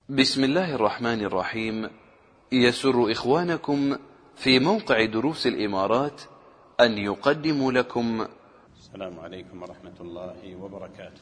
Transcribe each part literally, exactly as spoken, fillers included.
بسم الله الرحمن الرحيم. يسر إخوانكم في موقع دروس الإمارات أن يقدموا لكم. السلام عليكم ورحمة الله وبركاته.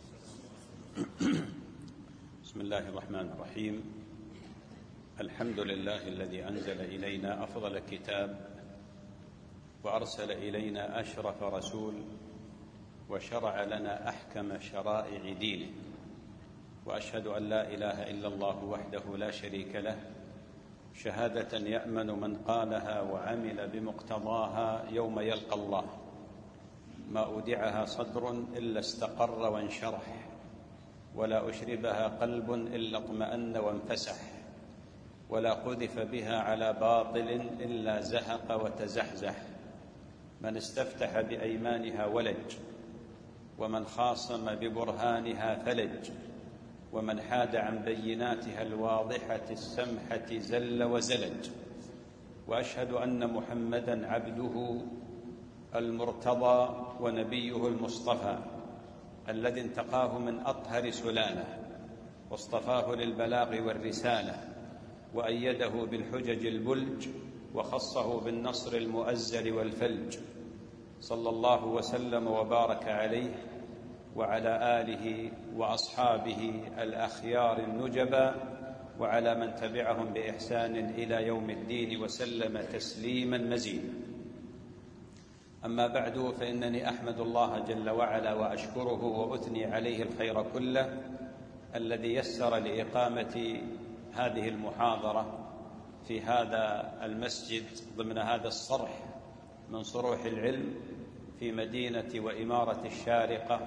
بسم الله الرحمن الرحيم. الحمد لله الذي أنزل إلينا أفضل كتاب، وأرسل إلينا أشرف رسول، وشرع لنا أحكم شرائع دينه، وأشهد أن لا إله إلا الله وحده لا شريك له، شهادة يأمن من قالها وعمل بمقتضاها يوم يلقى الله. ما أودعها صدر إلا استقر وانشرح، ولا أشربها قلب إلا اطمأن وانفسح، ولا قذف بها على باطل إلا زهق وتزحزح. من استفتح بأيمانها ولج، ومن خاصم ببرهانها فلج، ومن حاد عن بيناتها الواضحة السمحة زل وزلج. وأشهد أن محمدًا عبده المرتضى ونبيه المصطفى، الذي انتقاه من أطهر سلالة، واصطفاه للبلاغ والرسالة، وأيده بالحجج البلج، وخصه بالنصر المؤزر والفلج. صلى الله وسلم وبارك عليه وعلى آله وأصحابه الأخيار النجبا، وعلى من تبعهم بإحسان إلى يوم الدين، وسلم تسليما مزيدا. أما بعد، فإنني أحمد الله جل وعلا وأشكره وأثني عليه الخير كله، الذي يسر لإقامة هذه المحاضرة في هذا المسجد ضمن هذا الصرح من صروح العلم في مدينة وإمارة الشارقة.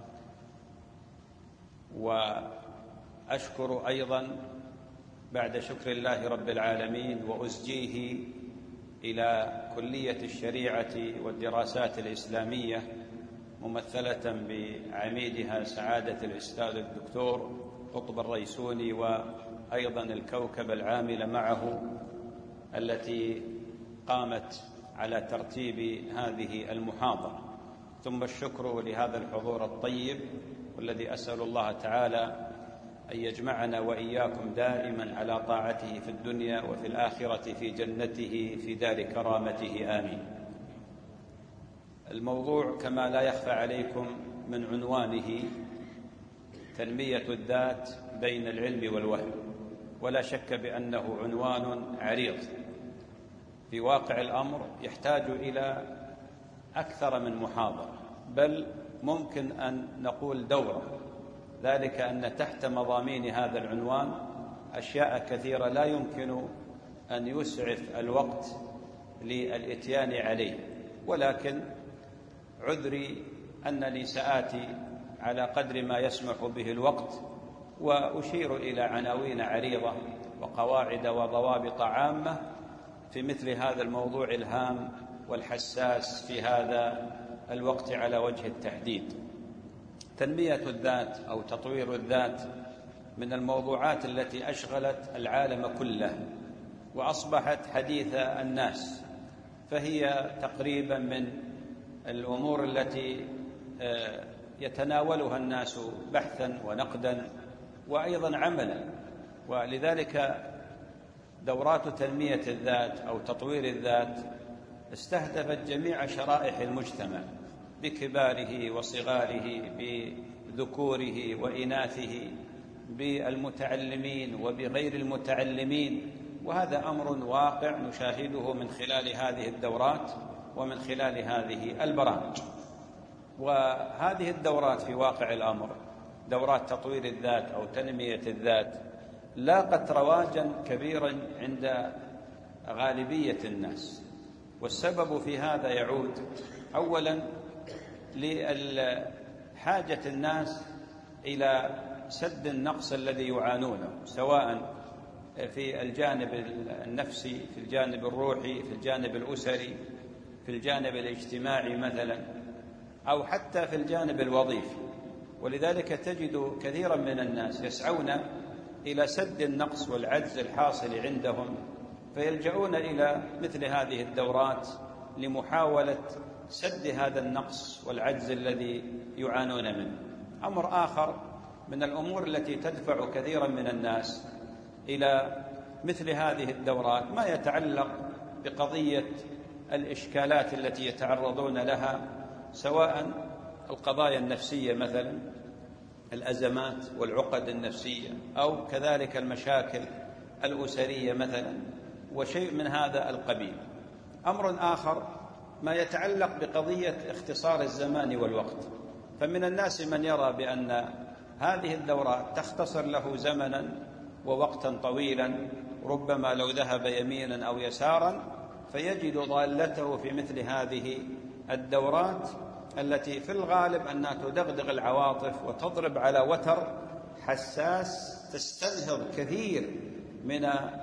وأشكر أيضا بعد شكر الله رب العالمين وأزجيه إلى كلية الشريعة والدراسات الإسلامية، ممثلة بعميدها سعادة الأستاذ الدكتور قطب الريسوني، وأيضا الكوكب العامل معه التي قامت على ترتيب هذه المحاضرة. ثم الشكر لهذا الحضور الطيب، والذي أسأل الله تعالى أن يجمعنا وإياكم دائما على طاعته في الدنيا وفي الآخرة في جنته في دار كرامته، آمين. الموضوع كما لا يخفى عليكم من عنوانه تنمية الذات بين العلم والوهم، ولا شك بأنه عنوان عريض في واقع الأمر يحتاج إلى أكثر من محاضرة، بل ممكن أن نقول دورة، ذلك أن تحت مضامين هذا العنوان أشياء كثيرة لا يمكن أن يسعف الوقت للإتيان عليه، ولكن عذري أنني سآتي على قدر ما يسمح به الوقت، وأشير إلى عناوين عريضة وقواعد وضوابط عامة في مثل هذا الموضوع الهام والحساس في هذا الوقت على وجه التحديد. تنمية الذات أو تطوير الذات من الموضوعات التي أشغلت العالم كله وأصبحت حديث الناس، فهي تقريبا من الأمور التي يتناولها الناس بحثا ونقدا وأيضا عملا. ولذلك دورات تنمية الذات أو تطوير الذات استهدفت جميع شرائح المجتمع، بكباره وصغاره، بذكوره وإناثه، بالمتعلمين وبغير المتعلمين. وهذا أمر واقع نشاهده من خلال هذه الدورات ومن خلال هذه البرامج. وهذه الدورات في واقع الأمر، دورات تطوير الذات أو تنمية الذات، لاقت رواجا كبيرا عند غالبية الناس. والسبب في هذا يعود أولا لحاجة الناس إلى سد النقص الذي يعانونه، سواء في الجانب النفسي، في الجانب الروحي، في الجانب الأسري، في الجانب الاجتماعي مثلا، أو حتى في الجانب الوظيفي. ولذلك تجد كثيرا من الناس يسعون إلى سد النقص والعجز الحاصل عندهم، فيلجؤون إلى مثل هذه الدورات لمحاولة سد هذا النقص والعجز الذي يعانون منه. أمر آخر من الأمور التي تدفع كثيرا من الناس إلى مثل هذه الدورات ما يتعلق بقضية الإشكالات التي يتعرضون لها، سواء القضايا النفسية مثلا، الأزمات والعقد النفسية، أو كذلك المشاكل الأسرية مثلا، وشيء من هذا القبيل. أمر آخر ما يتعلق بقضية اختصار الزمان والوقت، فمن الناس من يرى بأن هذه الدورات تختصر له زمنا ووقتا طويلا، ربما لو ذهب يمينا أو يسارا فيجد ضالته في مثل هذه الدورات التي في الغالب أنها تدغدغ العواطف وتضرب على وتر حساس تستنهض كثير من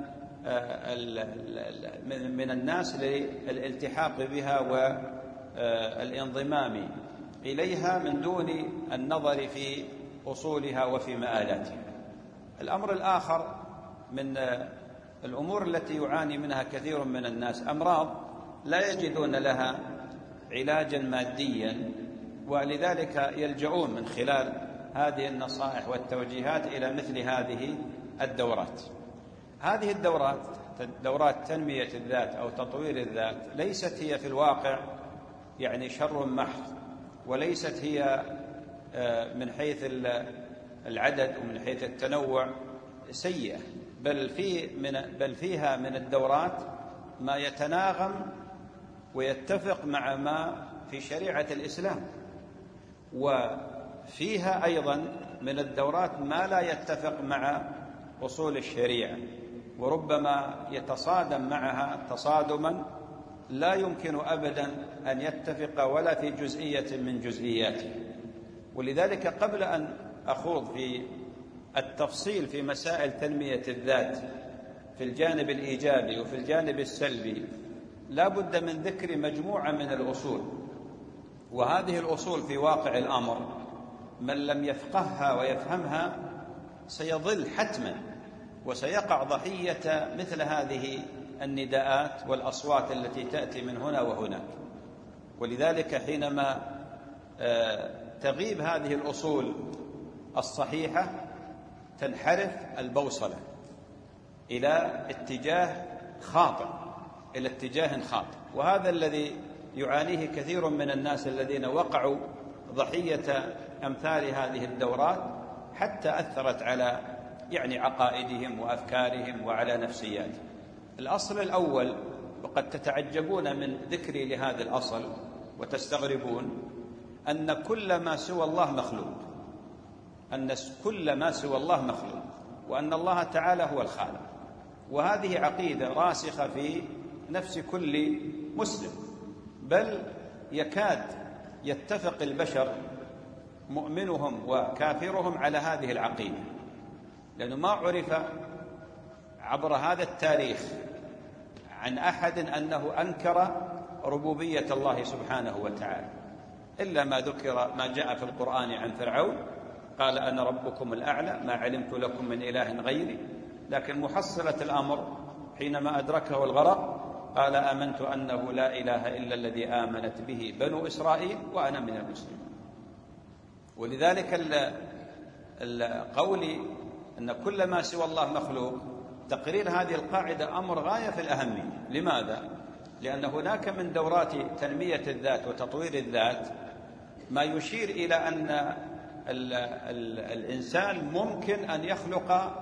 من الناس للالتحاق بها والانضمام إليها من دون النظر في أصولها وفي مآلاتها. الأمر الآخر من الأمور التي يعاني منها كثير من الناس أمراض لا يجدون لها علاجا ماديا، ولذلك يلجؤون من خلال هذه النصائح والتوجيهات إلى مثل هذه الدورات. هذه الدورات دورات تنمية الذات أو تطوير الذات ليست هي في الواقع يعني شر محض، وليست هي من حيث العدد ومن حيث التنوع سيئة، بل في من بل فيها من الدورات ما يتناغم ويتفق مع ما في شريعة الإسلام، وفيها أيضا من الدورات ما لا يتفق مع أصول الشريعة، وربما يتصادم معها تصادما لا يمكن أبدا أن يتفق ولا في جزئية من جزئياته. ولذلك قبل أن أخوض في التفصيل في مسائل تنمية الذات في الجانب الإيجابي وفي الجانب السلبي، لا بد من ذكر مجموعة من الأصول، وهذه الأصول في واقع الأمر من لم يفقهها ويفهمها سيضل حتما وسيقع ضحية مثل هذه النداءات والأصوات التي تأتي من هنا وهناك. ولذلك حينما تغيب هذه الأصول الصحيحة تنحرف البوصلة إلى اتجاه خاطئ إلى اتجاه خاطئ وهذا الذي يعانيه كثير من الناس الذين وقعوا ضحية أمثال هذه الدورات، حتى أثرت على يعني عقائدهم وأفكارهم وعلى نفسياتهم. الأصل الأول، وقد تتعجبون من ذكري لهذا الأصل وتستغربون، أن كل ما سوى الله مخلوق، أن كل ما سوى الله مخلوق، وأن الله تعالى هو الخالق. وهذه عقيدة راسخة في نفس كل مسلم، بل يكاد يتفق البشر مؤمنهم وكافرهم على هذه العقيدة، لأنه ما عرف عبر هذا التاريخ عن أحد أنه أنكر ربوبية الله سبحانه وتعالى، إلا ما ذكر ما جاء في القرآن عن فرعون، قال أنا ربكم الأعلى ما علمت لكم من إله غيري. لكن محصلة الأمر حينما أدركه الغرق قال آمنت أنه لا إله إلا الذي آمنت به بنو إسرائيل وأنا من المسلمين. ولذلك القول أن كل ما سوى الله مخلوق، تقرير هذه القاعدة أمر غاية في الأهمية. لماذا؟ لأن هناك من دورات تنمية الذات وتطوير الذات ما يشير إلى أن ال ال الإنسان ممكن أن يخلق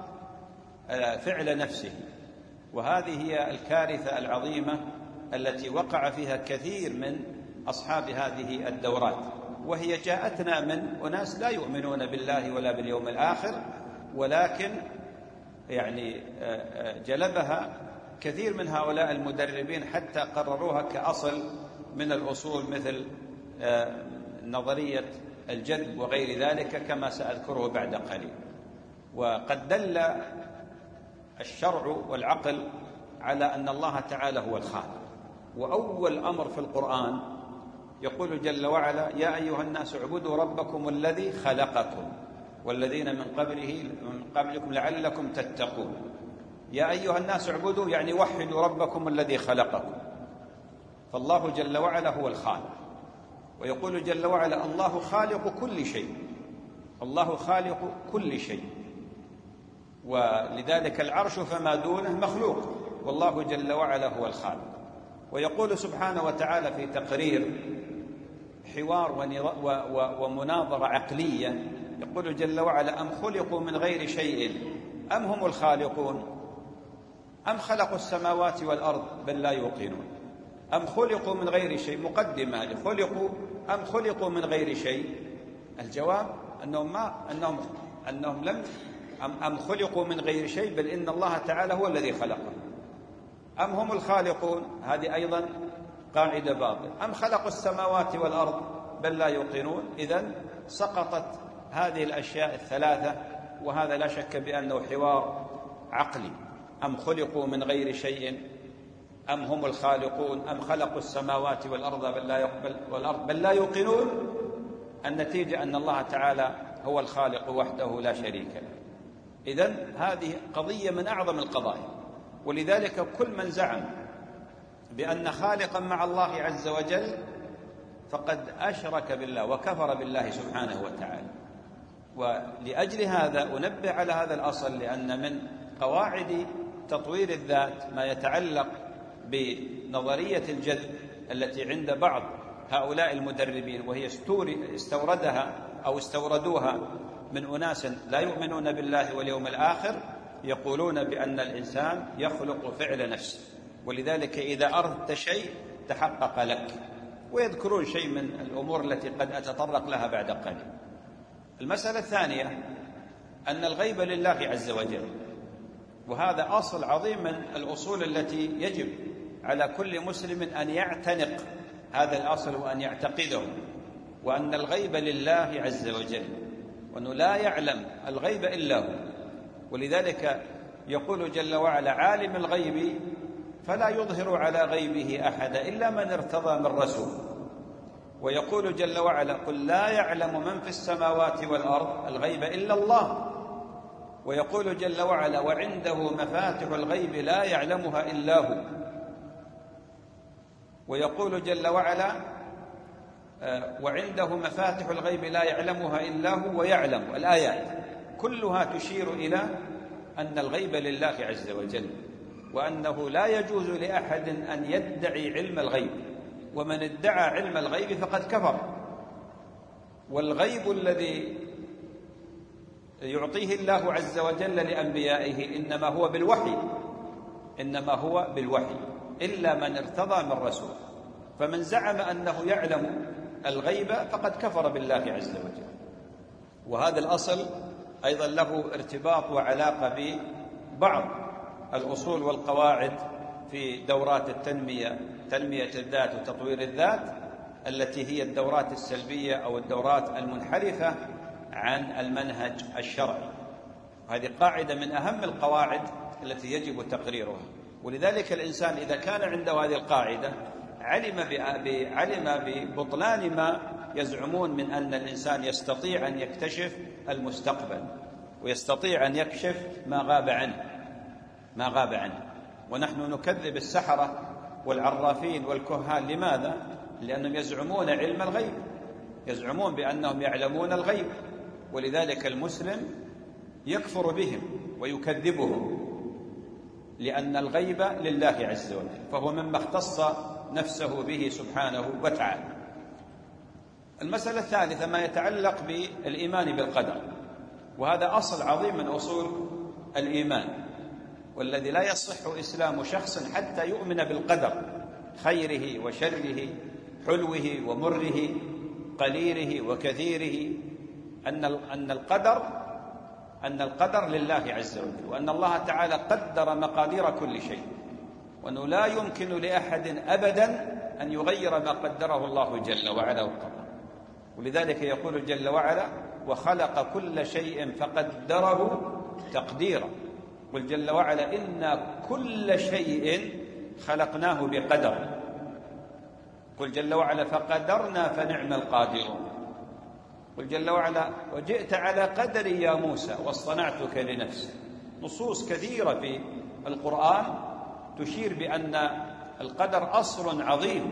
فعل نفسه، وهذه هي الكارثة العظيمة التي وقع فيها كثير من أصحاب هذه الدورات، وهي جاءتنا من أناس لا يؤمنون بالله ولا باليوم الآخر، ولكن يعني جلبها كثير من هؤلاء المدربين حتى قرروها كأصل من الأصول، مثل نظرية الجذب وغير ذلك كما سأذكره بعد قليل. وقد دل الشرع والعقل على أن الله تعالى هو الخالق. وأول أمر في القرآن يقول جل وعلا يا أيها الناس اعبدوا ربكم الذي خلقكم والذين من قبله من قبلكم لعلكم تتقون. يا أيها الناس اعبدوا يعني وحدوا ربكم الذي خلقكم، فالله جل وعلا هو الخالق. ويقول جل وعلا الله خالق كل شيء، الله خالق كل شيء. ولذلك العرش فما دونه مخلوق، والله جل وعلا هو الخالق. ويقول سبحانه وتعالى في تقرير حوار ومناظرة عقلية، يقول جل وعلا: أم خلقوا من غير شيء أم هم الخالقون أم خلقوا السماوات والأرض بل لا يوقنون. أم خلقوا من غير شيء، مقدمة خلقوا أم خلقوا من غير شيء؟ الجواب أنهم ما أنهم أنهم لم أم, أم خلقوا من غير شيء، بل إن الله تعالى هو الذي خلقهم. أم هم الخالقون، هذه أيضا قاعدة باطلة. أم خلقوا السماوات والأرض بل لا يوقنون. إذن سقطت هذه الأشياء الثلاثة، وهذا لا شك بأنه حوار عقلي. أم خلقوا من غير شيء أم هم الخالقون أم خلقوا السماوات والأرض بل لا يقبل والأرض بل لا يوقنون. النتيجة أن الله تعالى هو الخالق وحده لا شريك له. إذن هذه قضية من أعظم القضايا، ولذلك كل من زعم بأن خالقا مع الله عز وجل فقد أشرك بالله وكفر بالله سبحانه وتعالى. ولأجل هذا أنبه على هذا الأصل، لأن من قواعد تطوير الذات ما يتعلق بنظرية الجذب التي عند بعض هؤلاء المدربين، وهي استوردها أو استوردوها من أناس لا يؤمنون بالله واليوم الآخر، يقولون بأن الإنسان يخلق فعل نفسه، ولذلك إذا أردت شيء تحقق لك، ويذكرون شيء من الأمور التي قد أتطرق لها بعد قليل. المسألة الثانية أن الغيب لله عز وجل، وهذا أصل عظيم من الأصول التي يجب على كل مسلم أن يعتنق هذا الأصل وأن يعتقده، وأن الغيب لله عز وجل، وأنه لا يعلم الغيب إلا هو. ولذلك يقول جل وعلا: عالم الغيب فلا يظهر على غيبه أحدا إلا من ارتضى من رسول. ويقول جل وعلا: قل لا يعلم من في السماوات والأرض الغيب إلا الله. ويقول جل وعلا: وعنده مفاتح الغيب لا يعلمها إلا هو. ويقول جل وعلا: وعنده مفاتح الغيب لا يعلمها إلا هو ويعلم. الآيات كلها تشير إلى أن الغيب لله عز وجل، وأنه لا يجوز لأحد أن يدعي علم الغيب، ومن ادعى علم الغيب فقد كفر. والغيب الذي يعطيه الله عز وجل لأنبيائه إنما هو بالوحي، إنما هو بالوحي إلا من ارتضى من رسول. فمن زعم أنه يعلم الغيب فقد كفر بالله عز وجل. وهذا الأصل أيضا له ارتباط وعلاقة ببعض الأصول والقواعد في دورات التنمية، تنمية الذات وتطوير الذات، التي هي الدورات السلبية أو الدورات المنحرفة عن المنهج الشرعي. هذه قاعدة من أهم القواعد التي يجب تقريرها. ولذلك الإنسان إذا كان عنده هذه القاعدة علم علم ببطلان ما يزعمون من أن الإنسان يستطيع أن يكتشف المستقبل، ويستطيع أن يكشف ما غاب عنه ما غاب عنه ونحن نكذب السحرة والعرافين والكهان. لماذا؟ لأنهم يزعمون علم الغيب، يزعمون بأنهم يعلمون الغيب، ولذلك المسلم يكفر بهم ويكذبهم، لأن الغيب لله عز وجل، فهو مما اختص نفسه به سبحانه وتعالى. المسألة الثالثة ما يتعلق بالإيمان بالقدر، وهذا أصل عظيم من أصول الإيمان، والذي لا يصح إسلام شخص حتى يؤمن بالقدر، خيره وشره، حلوه ومره، قليله وكثيره، أن أن القدر أن القدر لله عز وجل، وأن الله تعالى قدر مقادير كل شيء، وأنه لا يمكن لأحد أبدا أن يغير ما قدره الله جل وعلا وقدره. ولذلك يقول جل وعلا: وخلق كل شيء فقدره تقديرا. قل جل وعلا: إنا كل شيء خلقناه بقدر. قل جل وعلا: فقدرنا فنعم القادرون. قل جل وعلا: وجئت على قدري يا موسى واصطنعتك لنفسي. نصوص كثيرة في القرآن تشير بأن القدر أصل عظيم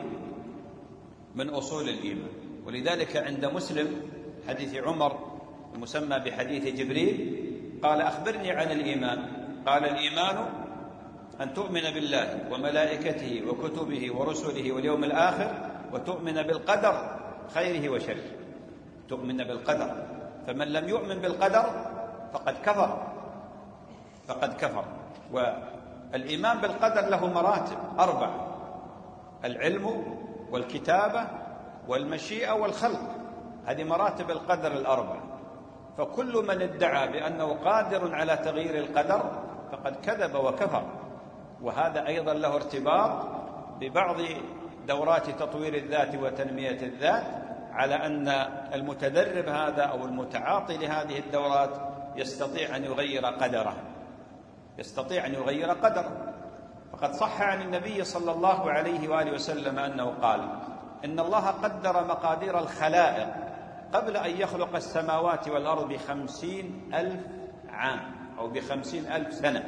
من أصول الإيمان. ولذلك عند مسلم حديث عمر المسمى بحديث جبريل قال أخبرني عن الإيمان. قال الإيمان أن تؤمن بالله وملائكته وكتبه ورسله واليوم الآخر وتؤمن بالقدر خيره وشره. تؤمن بالقدر، فمن لم يؤمن بالقدر فقد كفر فقد كفر. والإيمان بالقدر له مراتب أربع: العلم والكتابة والمشيئة والخلق. هذه مراتب القدر الأربع. فكل من ادعى بأنه قادر على تغيير القدر فقد كذب وكفر. وهذا أيضا له ارتباط ببعض دورات تطوير الذات وتنمية الذات، على أن المتدرب هذا أو المتعاطي لهذه الدورات يستطيع أن يغير قدره يستطيع أن يغير قدره. فقد صح عن النبي صلى الله عليه وآله وسلم أنه قال: إن الله قدر مقادير الخلائق قبل أن يخلق السماوات والأرض بخمسين ألف عام أو بخمسين ألف سنة.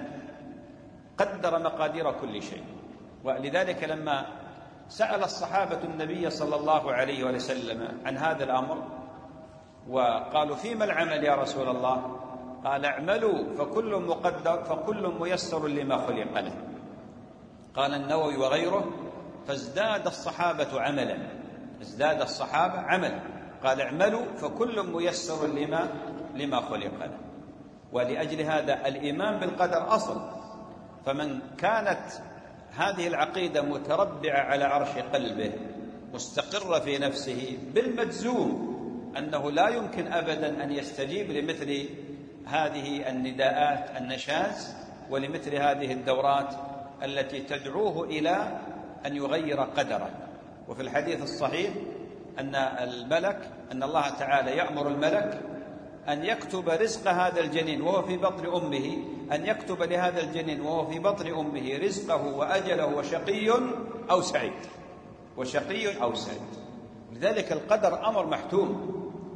قدر مقادير كل شيء. ولذلك لما سأل الصحابة النبي صلى الله عليه وسلم عن هذا الأمر وقالوا: فيما العمل يا رسول الله؟ قال: اعملوا فكل مقدر فكل ميسر لما خلق له. قال النووي وغيره: فازداد الصحابة عملا ازداد الصحابة عملا قال: اعملوا فكل ميسر لما لما خلق له. ولأجل هذا الإيمان بالقدر أصل. فمن كانت هذه العقيدة متربعة على عرش قلبه مستقرة في نفسه بالمجزوم أنه لا يمكن أبدا أن يستجيب لمثل هذه النداءات النشاز ولمثل هذه الدورات التي تدعوه إلى أن يغير قدره. وفي الحديث الصحيح أن الملك أن الله تعالى يأمر الملك أن يكتب رزق هذا الجنين وهو في بطن أمه أن يكتب لهذا الجنين وهو في بطن أمه رزقه وأجله وشقي أو سعيد وشقي أو سعيد. لذلك القدر أمر محتوم،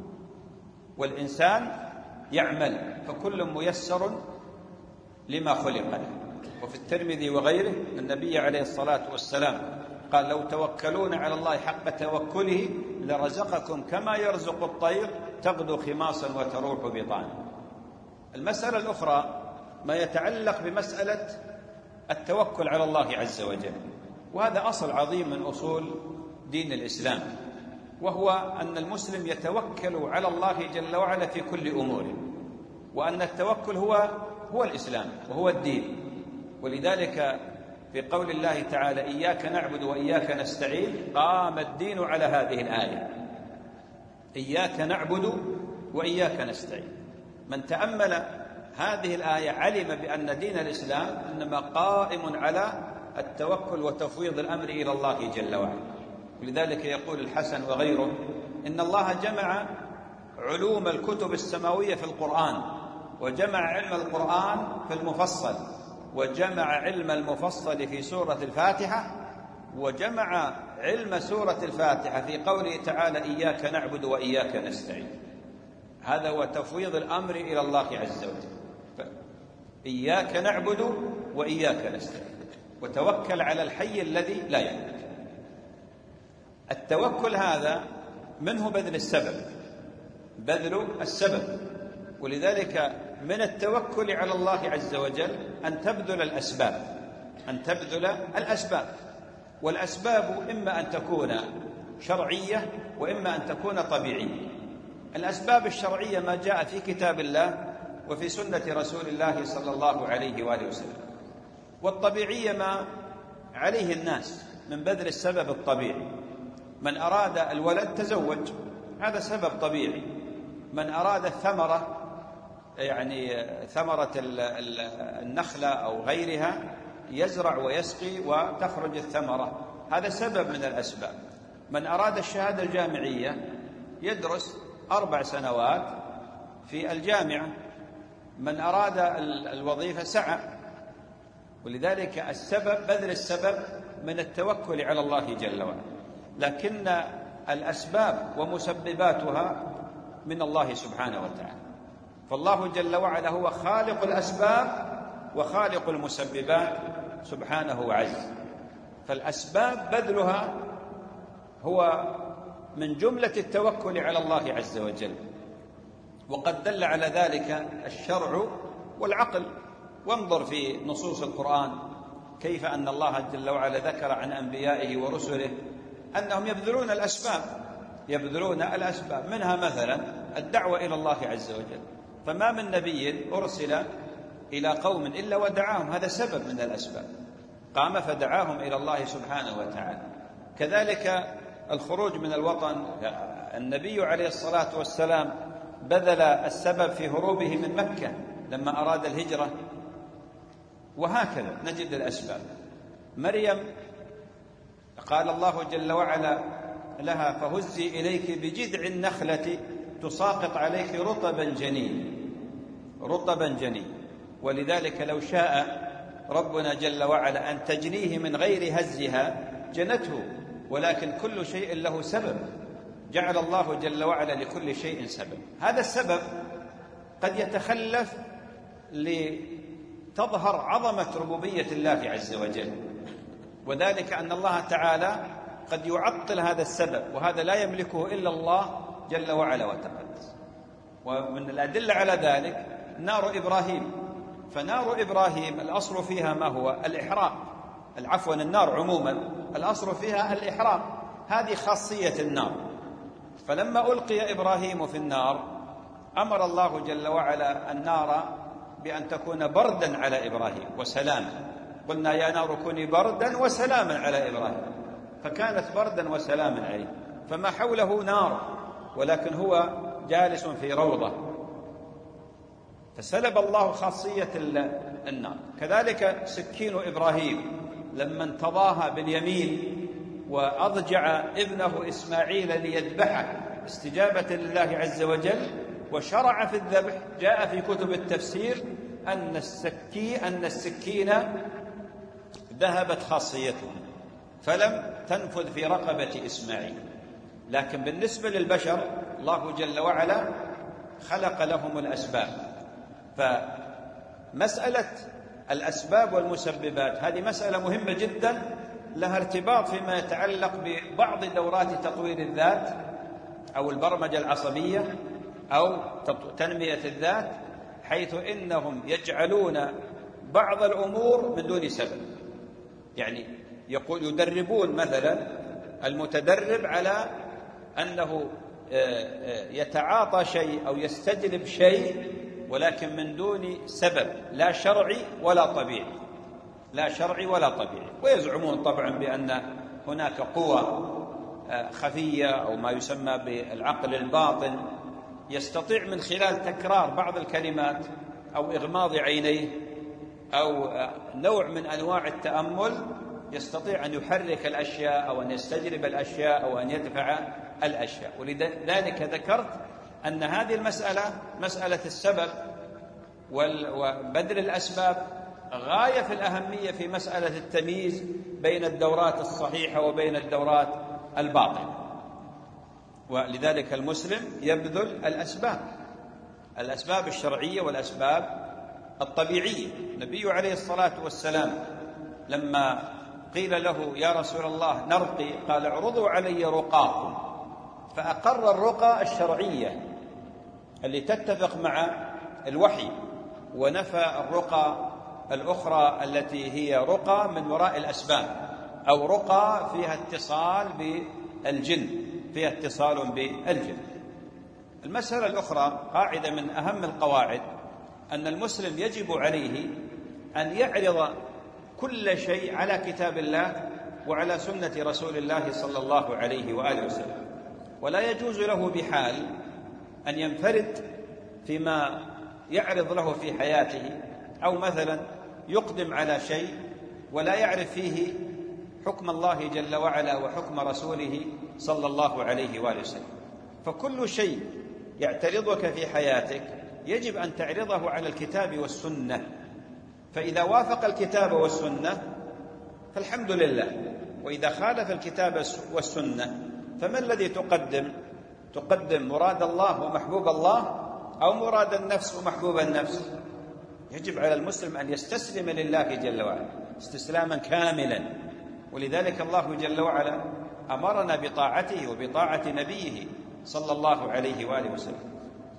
والإنسان يعمل فكل ميسر لما خلق له. وفي الترمذي وغيره النبي عليه الصلاة والسلام قال: لو توكلون على الله حق توكله لرزقكم كما يرزق الطير تغدو خماصا وتروح بطانا. المسألة الأخرى ما يتعلق بمسألة التوكل على الله عز وجل، وهذا أصل عظيم من أصول دين الإسلام، وهو أن المسلم يتوكل على الله جل وعلا في كل أموره، وأن التوكل هو هو الإسلام وهو الدين. ولذلك في قول الله تعالى: إياك نعبد وإياك نستعين قام الدين على هذه الآية. إياك نعبد وإياك نستعين. من تأمل هذه الآية علم بأن دين الإسلام إنما قائم على التوكل وتفويض الأمر إلى الله جل وعلا. ولذلك يقول الحسن وغيره: إن الله جمع علوم الكتب السماوية في القرآن، وجمع علم القرآن في المفصل، وجمع علم المفصل في سورة الفاتحة، وجمع علم سورة الفاتحة في قوله تعالى: إياك نعبد وإياك نستعين. هذا هو تفويض الأمر إلى الله عز وجل. إياك نعبد وإياك نستعين، وتوكل على الحي الذي لا يموت. التوكل هذا منه بذل السبب بذل السبب ولذلك من التوكل على الله عز وجل أن تبذل الأسباب أن تبذل الأسباب والأسباب إما أن تكون شرعية وإما أن تكون طبيعية. الأسباب الشرعية ما جاء في كتاب الله وفي سنة رسول الله صلى الله عليه وآله وسلم، والطبيعية ما عليه الناس من بذل السبب الطبيعي. من أراد الولد تزوج، هذا سبب طبيعي. من أراد الثمرة، يعني ثمرة النخلة أو غيرها، يزرع ويسقي وتخرج الثمرة، هذا سبب من الأسباب. من أراد الشهادة الجامعية يدرس أربع سنوات في الجامعة. من أراد الوظيفة سعى. ولذلك السبب بذل السبب من التوكل على الله جل وعلا، لكن الأسباب ومسبباتها من الله سبحانه وتعالى. فالله جل وعلا هو خالق الأسباب وخالق المسببات سبحانه وعز. فالأسباب بذلها هو من جملة التوكل على الله عز وجل. وقد دل على ذلك الشرع والعقل. وانظر في نصوص القرآن كيف أن الله جل وعلا ذكر عن أنبيائه ورسله أنهم يبذلون الأسباب يبذلون الأسباب منها مثلا الدعوة إلى الله عز وجل. فما من نبي أرسل إلى قوم إلا ودعاهم، هذا سبب من الأسباب، قام فدعاهم إلى الله سبحانه وتعالى. كذلك الخروج من الوطن، النبي عليه الصلاة والسلام بذل السبب في هروبه من مكة لما أراد الهجرة، وهكذا نجد الأسباب. مريم قال الله جل وعلا لها فهزي إليك بجذع النخلة تساقط عليك رطبا جنيا رطبا جنيا ولذلك لو شاء ربنا جل وعلا أن تجنيه من غير هزها جنته، ولكن كل شيء له سبب، جعل الله جل وعلا لكل شيء سبب. هذا السبب قد يتخلف لتظهر عظمة ربوبية الله عز وجل، وذلك أن الله تعالى قد يعطل هذا السبب، وهذا لا يملكه إلا الله جل وعلا وتقدس. ومن الأدلة على ذلك نار إبراهيم، فنار إبراهيم الأصل فيها ما هو؟ الإحراق، العفو النار عموما الأصل فيها الإحراق، هذه خاصية النار. فلما ألقي إبراهيم في النار أمر الله جل وعلا النار بأن تكون بردا على إبراهيم وسلاما، قلنا يا نار كوني بردا وسلاما على إبراهيم، فكانت بردا وسلاما عليه، فما حوله نار ولكن هو جالس في روضة، فسلب الله خاصية النار. كذلك سكين إبراهيم لما انتضاها باليمين وأضجع ابنه إسماعيل ليذبحه استجابة لله عز وجل وشرع في الذبح، جاء في كتب التفسير أن السكين أن السكينة ذهبت خاصيته فلم تنفذ في رقبة إسماعيل. لكن بالنسبة للبشر الله جل وعلا خلق لهم الأسباب، فمسألة الأسباب والمسببات هذه مسألة مهمة جدا، لها ارتباط فيما يتعلق ببعض دورات تطوير الذات أو البرمجة العصبية أو تنمية الذات، حيث إنهم يجعلون بعض الأمور من دون سبب. يعني يقول يدربون مثلا المتدرب على أنه يتعاطى شيء أو يستجلب شيء ولكن من دون سبب، لا شرعي ولا طبيعي، لا شرعي ولا طبيعي. ويزعمون طبعا بأن هناك قوى خفية أو ما يسمى بالعقل الباطن يستطيع من خلال تكرار بعض الكلمات أو إغماض عينيه أو نوع من أنواع التأمل يستطيع أن يحرك الأشياء أو أن يستجلب الأشياء أو أن يدفع الأشياء. ولذلك ذكرت أن هذه المسألة مسألة السبب وبذل الأسباب غاية في الأهمية في مسألة التمييز بين الدورات الصحيحة وبين الدورات الباطلة. ولذلك المسلم يبذل الأسباب الأسباب الشرعية والأسباب الطبيعية. النبي عليه الصلاة والسلام لما قيل له يا رسول الله نرقي، قال اعرضوا علي رقاكم، فأقر الرقى الشرعية اللي تتفق مع الوحي، ونفى الرقى الأخرى التي هي رقى من وراء الأسباب أو رقى فيها اتصال بالجن فيها اتصال بالجن. المسألة الأخرى قاعدة من أهم القواعد أن المسلم يجب عليه أن يعرض كل شيء على كتاب الله وعلى سنة رسول الله صلى الله عليه وآله وسلم، ولا يجوز له بحال أن ينفرد فيما يعرض له في حياته، أو مثلا يقدم على شيء ولا يعرف فيه حكم الله جل وعلا وحكم رسوله صلى الله عليه وآله وسلم. فكل شيء يعترضك في حياتك يجب أن تعرضه على الكتاب والسنة، فإذا وافق الكتاب والسنة فالحمد لله، وإذا خالف الكتاب والسنة فما الذي تقدم؟ تقدم مراد الله ومحبوب الله أو مراد النفس ومحبوب النفس؟ يجب على المسلم أن يستسلم لله جل وعلا استسلاما كاملا. ولذلك الله جل وعلا أمرنا بطاعته وبطاعة نبيه صلى الله عليه وآله وسلم.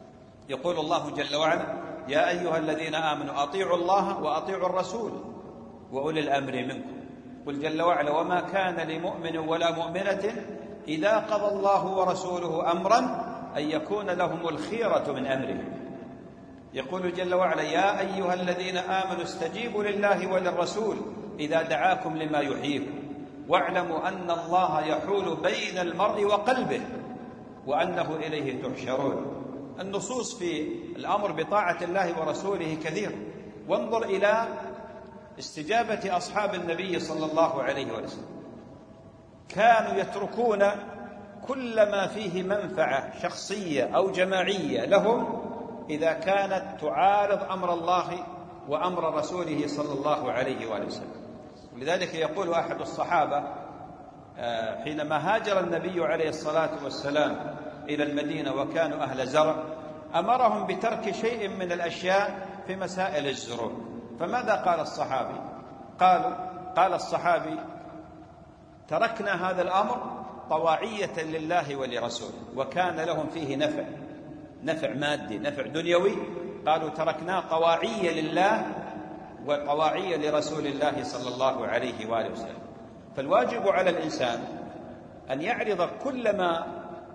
يقول الله جل وعلا: يا أيها الذين آمنوا أطيعوا الله وأطيعوا الرسول وأولي الأمر منكم. قل جل وعلا: وما كان لمؤمن ولا مؤمنة إذا قضى الله ورسوله أمرا أن يكون لهم الخيرة من أمرهم. يقول جل وعلا: يا أيها الذين آمنوا استجيبوا لله وللرسول إذا دعاكم لما يحييكم واعلموا أن الله يحول بين المرء وقلبه وأنه إليه تحشرون. النصوص في الأمر بطاعة الله ورسوله كثير، وانظر إلى استجابة أصحاب النبي صلى الله عليه وسلم، كانوا يتركون كل ما فيه منفعة شخصية أو جماعية لهم إذا كانت تعارض أمر الله وأمر رسوله صلى الله عليه وآله وسلم. ولذلك يقول أحد الصحابة حينما هاجر النبي عليه الصلاة والسلام إلى المدينة وكانوا أهل زرع، أمرهم بترك شيء من الأشياء في مسائل الزروع. فماذا قال الصحابي؟ قالوا قال الصحابي: تركنا هذا الأمر طواعية لله ولرسوله، وكان لهم فيه نفع نفع مادي، نفع دنيوي. قالوا: تركناه طواعية لله وطواعية لرسول الله صلى الله عليه وآله وسلم. فالواجب على الإنسان أن يعرض كل ما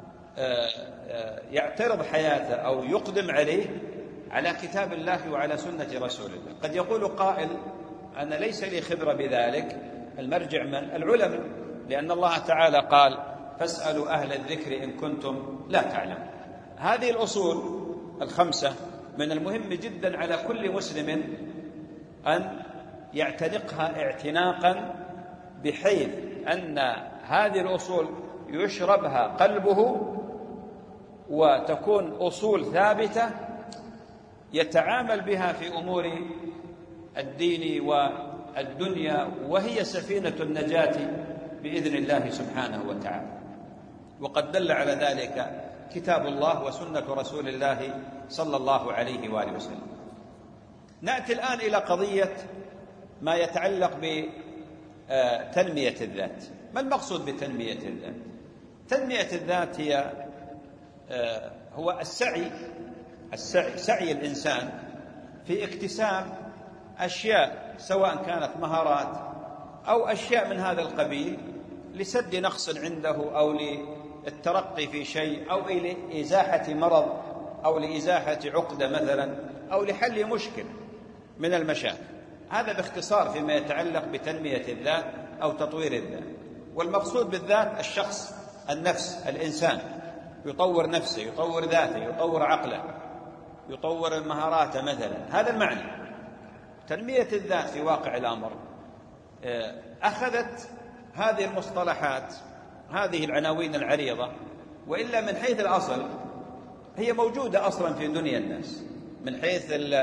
يعترض حياته أو يقدم عليه على كتاب الله وعلى سنة رسول الله. قد يقول قائل: أنا ليس لي خبرة بذلك. المرجع من العلماء، لأن الله تعالى قال: فاسألوا أهل الذكر إن كنتم لا تعلمون. هذه الأصول الخمسة من المهم جدا على كل مسلم أن يعتنقها اعتناقا، بحيث أن هذه الأصول يشربها قلبه وتكون أصول ثابتة يتعامل بها في أمور الدين والدنيا، وهي سفينة النجاة بإذن الله سبحانه وتعالى. وقد دل على ذلك كتاب الله وسنة رسول الله صلى الله عليه وآله وسلم. نأتي الآن إلى قضية ما يتعلق بتنمية الذات. ما المقصود بتنمية الذات؟ تنمية الذات هي هو السعي السعي سعي الإنسان في اكتساب أشياء، سواء كانت مهارات أو أشياء من هذا القبيل، لسد نقص عنده أو للترقي في شيء أو لإزاحة مرض أو لإزاحة عقدة مثلا أو لحل مشكل من المشاكل. هذا باختصار فيما يتعلق بتنمية الذات أو تطوير الذات. والمقصود بالذات الشخص، النفس، الإنسان يطور نفسه، يطور ذاته، يطور عقله، يطور مهاراته مثلا. هذا المعنى. تنمية الذات في واقع الأمر أخذت هذه المصطلحات، هذه العناوين العريضة، وإلا من حيث الأصل هي موجودة أصلا في دنيا الناس من حيث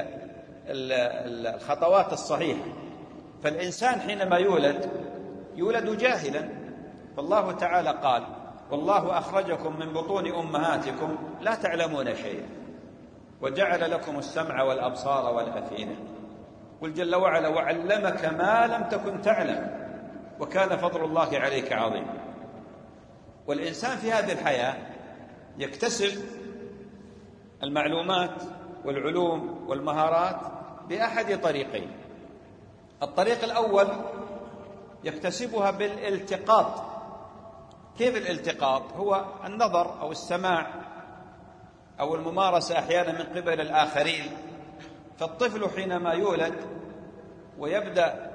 الخطوات الصحيحة. فالإنسان حينما يولد يولد جاهلا، فالله تعالى قال: والله أخرجكم من بطون أمهاتكم لا تعلمون شيئا وجعل لكم السمع والأبصار والأفئدة. قل جل وعلا: وعلمك ما لم تكن تعلم وكان فضل الله عليك عظيم. والإنسان في هذه الحياة يكتسب المعلومات والعلوم والمهارات بأحد طريقين. الطريق الأول يكتسبها بالالتقاط. كيف الالتقاط؟ هو النظر أو السماع أو الممارسة أحيانا من قبل الآخرين. فالطفل حينما يولد ويبدأ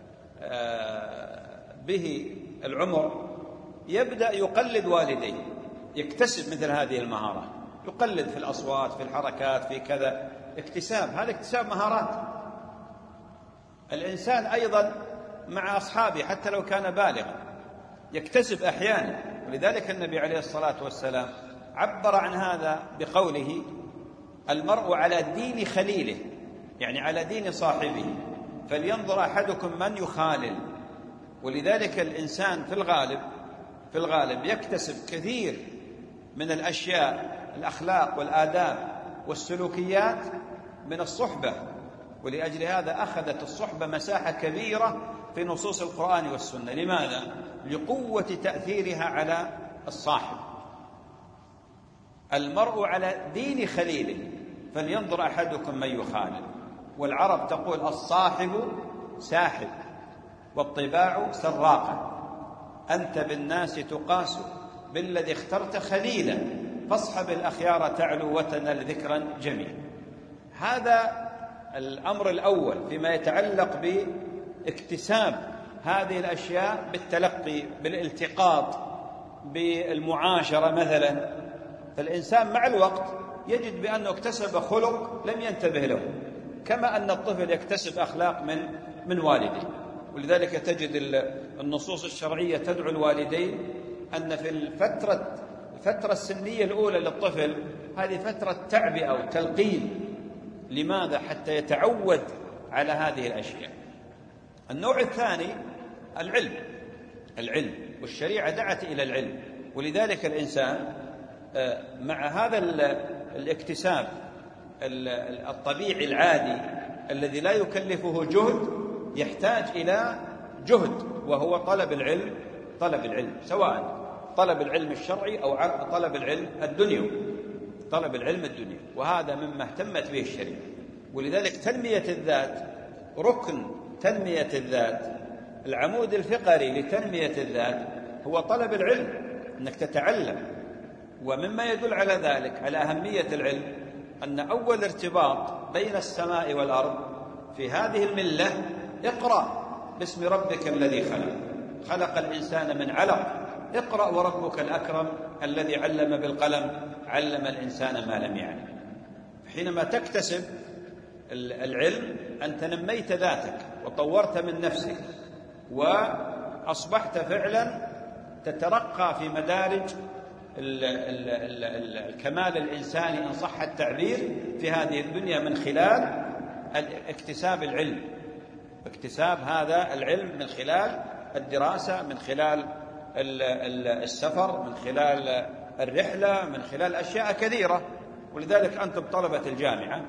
به العمر يبدأ يقلد والديه، يكتسب مثل هذه المهارات، يقلد في الأصوات، في الحركات، في كذا، اكتساب. هذا اكتساب مهارات. الإنسان أيضا مع أصحابه حتى لو كان بالغا يكتسب أحيانا. ولذلك النبي عليه الصلاة والسلام عبر عن هذا بقوله: المرء على دين خليله، يعني على دين صاحبه، فلينظر أحدكم من يخالل. ولذلك الإنسان في الغالب في الغالب يكتسب كثير من الأشياء، الأخلاق والآداب والسلوكيات من الصحبة. ولأجل هذا أخذت الصحبة مساحة كبيرة في نصوص القرآن والسنة. لماذا؟ لقوة تأثيرها على الصاحب. المرء على دين خليله، فلينظر أحدكم من يخالل. والعرب تقول الصاحب ساحب والطباع سراقة، أنت بالناس تقاس بالذي اخترت خليلا، فاصحب الأخيار تعلو وتنل ذكرا جميلا. هذا الأمر الأول فيما يتعلق باكتساب هذه الأشياء بالتلقي، بالالتقاط، بالمعاشرة مثلا. فالإنسان مع الوقت يجد بأنه اكتسب خلق لم ينتبه له، كما أن الطفل يكتسب أخلاق من من والديه. ولذلك تجد النصوص الشرعية تدعو الوالدين أن في الفترة الفترة السنية الأولى للطفل هذه فترة تعبئة وتلقين. لماذا؟ حتى يتعود على هذه الأشياء. النوع الثاني العلم العلم والشريعة دعت إلى العلم. ولذلك الإنسان مع هذا الاكتساب الطبيعي العادي الذي لا يكلفه جهد يحتاج إلى جهد، وهو طلب العلم طلب العلم سواء طلب العلم الشرعي أو طلب العلم الدنيوي طلب العلم الدنيوي وهذا مما اهتمت به الشريعة. ولذلك تنمية الذات ركن تنمية الذات، العمود الفقري لتنمية الذات هو طلب العلم، أنك تتعلم. ومما يدل على ذلك على أهمية العلم أن أول ارتباط بين السماء والأرض في هذه الملة اقرأ باسم ربك الذي خلق خلق الإنسان من علق اقرأ وربك الأكرم الذي علم بالقلم علم الإنسان ما لم يعلم. حينما تكتسب العلم أنت نميت ذاتك وطورت من نفسك وأصبحت فعلا تترقى في مدارج الكمال الإنساني إن صح التعبير في هذه الدنيا من خلال اكتساب العلم، اكتساب هذا العلم من خلال الدراسة، من خلال السفر، من خلال الرحلة، من خلال أشياء كثيرة. ولذلك أنتم طلبة الجامعة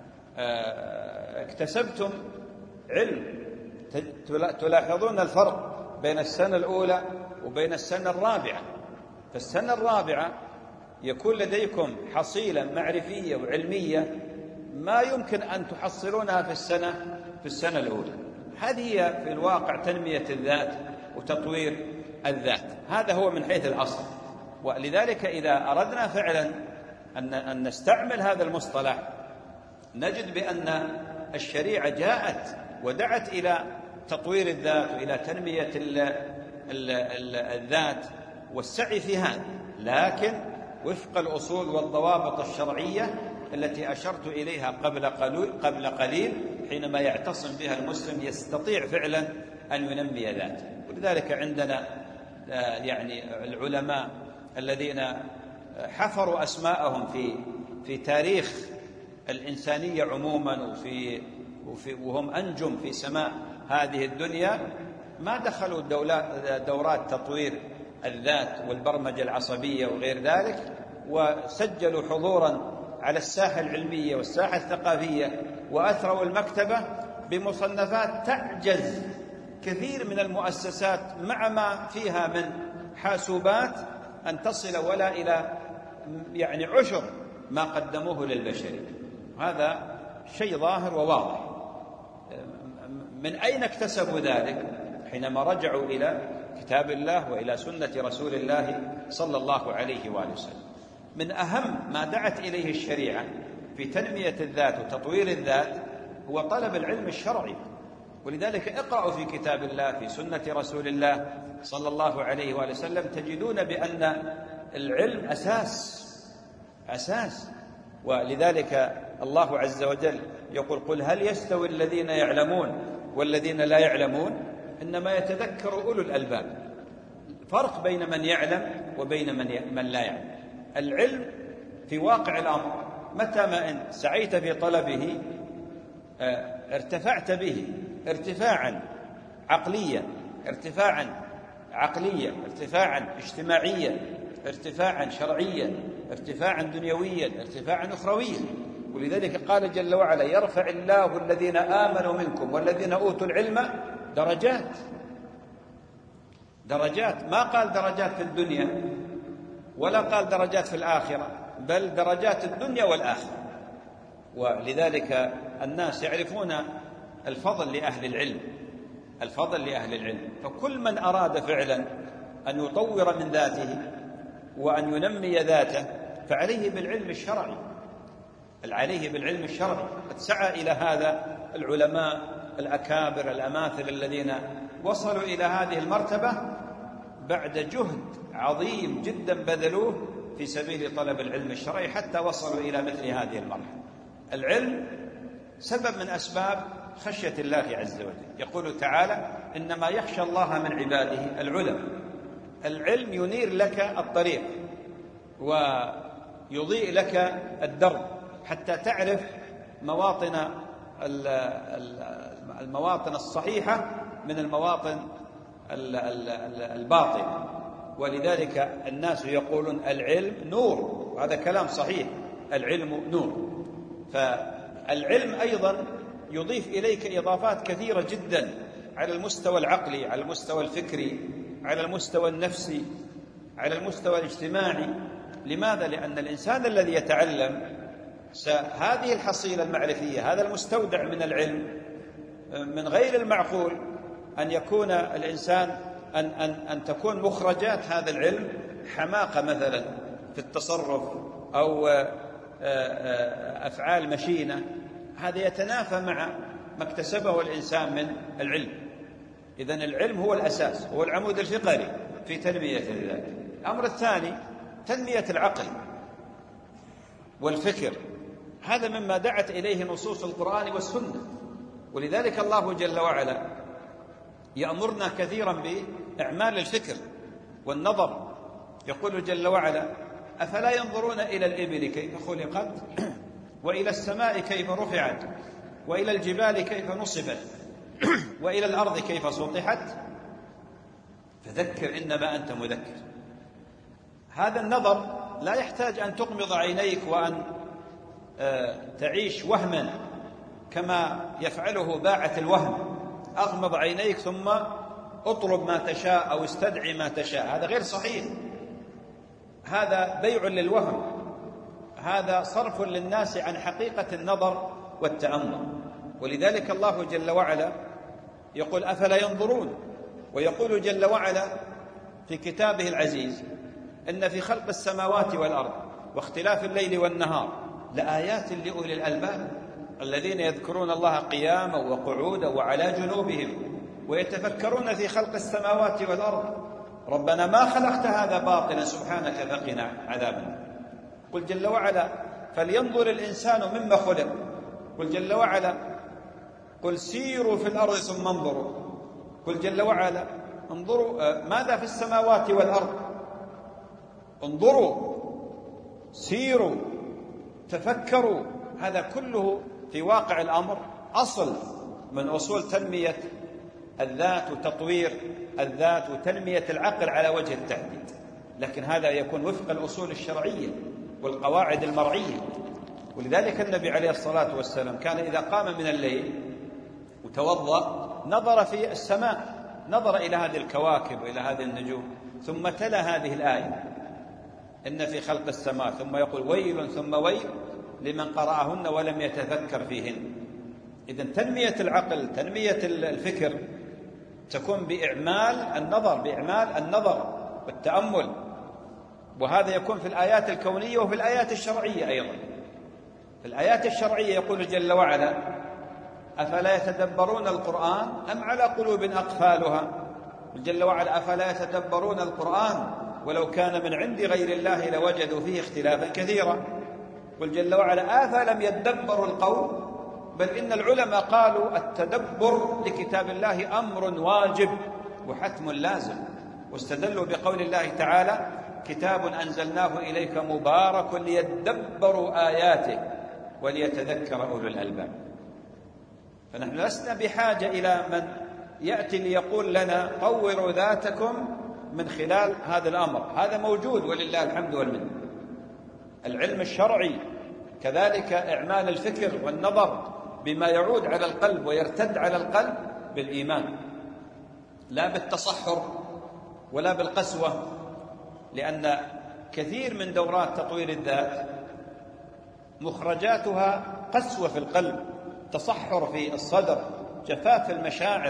اكتسبتم علم، تلاحظون الفرق بين السنة الأولى وبين السنة الرابعة. فالسنة الرابعة يكون لديكم حصيلة معرفية وعلمية ما يمكن أن تحصلونها في السنة في السنة الأولى. هذه هي في الواقع تنمية الذات وتطوير الذات، هذا هو من حيث الأصل. ولذلك إذا أردنا فعلا أن نستعمل هذا المصطلح نجد بأن الشريعة جاءت ودعت إلى تطوير الذات وإلى تنمية الذات والسعي في هذا، لكن وفق الأصول والضوابط الشرعية التي أشرت إليها قبل قبل قليل. حينما يعتصم بها المسلم يستطيع فعلا أن ينمي ذاته. ولذلك عندنا يعني العلماء الذين حفروا أسماءهم في في تاريخ الإنسانية عموما وفي وفي وهم أنجم في سماء هذه الدنيا ما دخلوا دورات تطوير الذات والبرمجة العصبية وغير ذلك، وسجلوا حضورا على الساحة العلمية والساحة الثقافية، وأثروا المكتبة بمصنفات تعجز كثير من المؤسسات مع ما فيها من حاسوبات أن تصل ولا إلى يعني عشر ما قدموه للبشرية. هذا شيء ظاهر وواضح. من أين اكتسبوا ذلك؟ حينما رجعوا إلى كتاب الله وإلى سنة رسول الله صلى الله عليه وآله وسلم. من أهم ما دعت إليه الشريعة في تنمية الذات وتطوير الذات هو طلب العلم الشرعي. ولذلك اقرأوا في كتاب الله في سنة رسول الله صلى الله عليه وآله وسلم تجدون بأن العلم أساس أساس. ولذلك الله عز وجل يقول قل هل يستوي الذين يعلمون والذين لا يعلمون إنما يتذكر أولو الألباب. فرق بين من يعلم وبين من, من لا يعلم. العلم في واقع الأمر متى ما أنت سعيت في طلبه ارتفعت به ارتفاعا عقليا، ارتفاعا عقليا، ارتفاعا اجتماعيا، ارتفاعا شرعيا، ارتفاعا دنيويا، ارتفاعا أخرويا. ولذلك قال جل وعلا يرفع الله الذين آمنوا منكم والذين أوتوا العلم درجات درجات. ما قال درجات في الدنيا ولا قال درجات في الآخرة، بل درجات الدنيا والآخرة. ولذلك الناس يعرفون الفضل لأهل العلم، الفضل لأهل العلم. فكل من أراد فعلا أن يطور من ذاته وأن ينمي ذاته فعليه بالعلم الشرعي، عليه بالعلم الشرعي. قد سعى إلى هذا العلماء الأكابر الأماثل الذين وصلوا إلى هذه المرتبة بعد جهد عظيم جدا بذلوه في سبيل طلب العلم الشرعي حتى وصلوا إلى مثل هذه المرحلة. العلم سبب من أسباب خشية الله عز وجل. يقول تعالى: إنما يخشى الله من عباده العلماء. العلم ينير لك الطريق ويضيء لك الدرب حتى تعرف مواطن المواطن الصحيحة من المواطن الباطلة. ولذلك الناس يقولون العلم نور، هذا كلام صحيح، العلم نور. فالعلم أيضا يضيف إليك إضافات كثيرة جدا على المستوى العقلي، على المستوى الفكري، على المستوى النفسي، على المستوى الاجتماعي. لماذا؟ لأن الإنسان الذي يتعلم هذه الحصيلة المعرفية، هذا المستودع من العلم، من غير المعقول أن يكون الإنسان أن, أن, أن تكون مخرجات هذا العلم حماقة مثلا في التصرف أو أفعال مشينة. هذا يتنافى مع ما اكتسبه الإنسان من العلم. إذن العلم هو الأساس، هو العمود الفقري في تنمية الذات. الأمر الثاني تنمية العقل والفكر، هذا مما دعت إليه نصوص القرآن والسنة. ولذلك الله جل وعلا يأمرنا كثيرا بإعمال الفكر والنظر. يقول جل وعلا: أفلا ينظرون إلى الإبل كيف خلقت وإلى السماء كيف رفعت وإلى الجبال كيف نصبت وإلى الأرض كيف سطحت فذكر إنما أنت مذكر. هذا النظر لا يحتاج أن تغمض عينيك وأن تعيش وهما كما يفعله باعة الوهم، أغمض عينيك ثم اطلب ما تشاء أو استدعي ما تشاء. هذا غير صحيح، هذا بيع للوهم، هذا صرف للناس عن حقيقة النظر والتأمل. ولذلك الله جل وعلا يقول: أفلا ينظرون. ويقول جل وعلا في كتابه العزيز: إن في خلق السماوات والأرض واختلاف الليل والنهار لآيات لأولي الألباب الذين يذكرون الله قياما وقعودا وعلى جنوبهم ويتفكرون في خلق السماوات والأرض ربنا ما خلقت هذا باطلا سبحانك فقنا عذابنا. قل جل وعلا: فلينظر الإنسان مما خلق. قل جل وعلا: قل سيروا في الأرض ثم انظروا. قل جل وعلا: انظروا ماذا في السماوات والأرض، انظروا، سيروا، تفكروا. هذا كله في واقع الأمر أصل من أصول تنمية الذات وتطوير الذات وتنمية العقل على وجه التحديد. لكن هذا يكون وفق الأصول الشرعية والقواعد المرعية. ولذلك النبي عليه الصلاة والسلام كان إذا قام من الليل وتوضأ نظر في السماء، نظر إلى هذه الكواكب وإلى هذه النجوم، ثم تلا هذه الآية: إن في خلق السماء، ثم يقول: ويل ثم ويل لمن قرأهن ولم يتفكر فيهن. إذن تنمية العقل، تنمية الفكر تكون بإعمال النظر، بإعمال النظر والتأمل. وهذا يكون في الآيات الكونية وفي الآيات الشرعية أيضا. في الآيات الشرعية يقول جل وعلا: أفلا يتدبرون القرآن أم على قلوب أقفالها. جل وعلا: أفلا يتدبرون القرآن ولو كان من عند غير الله لوجدوا فيه اختلافا كثيرا. قل جل وعلا: أفلم يدبروا القول بل إن العلماء قالوا التدبر لكتاب الله أمر واجب وحتم لازم. واستدلوا بقول الله تعالى: كتاب أنزلناه إليك مبارك ليدبروا آياته وليتذكر أولو الألباب. فنحن لسنا بحاجة إلى من يأتي ليقول لنا طوروا ذاتكم من خلال هذا الأمر، هذا موجود ولله الحمد والمنة. العلم الشرعي كذلك إعمال الفكر والنظر بما يعود على القلب ويرتد على القلب بالإيمان، لا بالتصحر ولا بالقسوة. لأن كثير من دورات تطوير الذات مخرجاتها قسوة في القلب، تصحر في الصدر، جفاف المشاعر،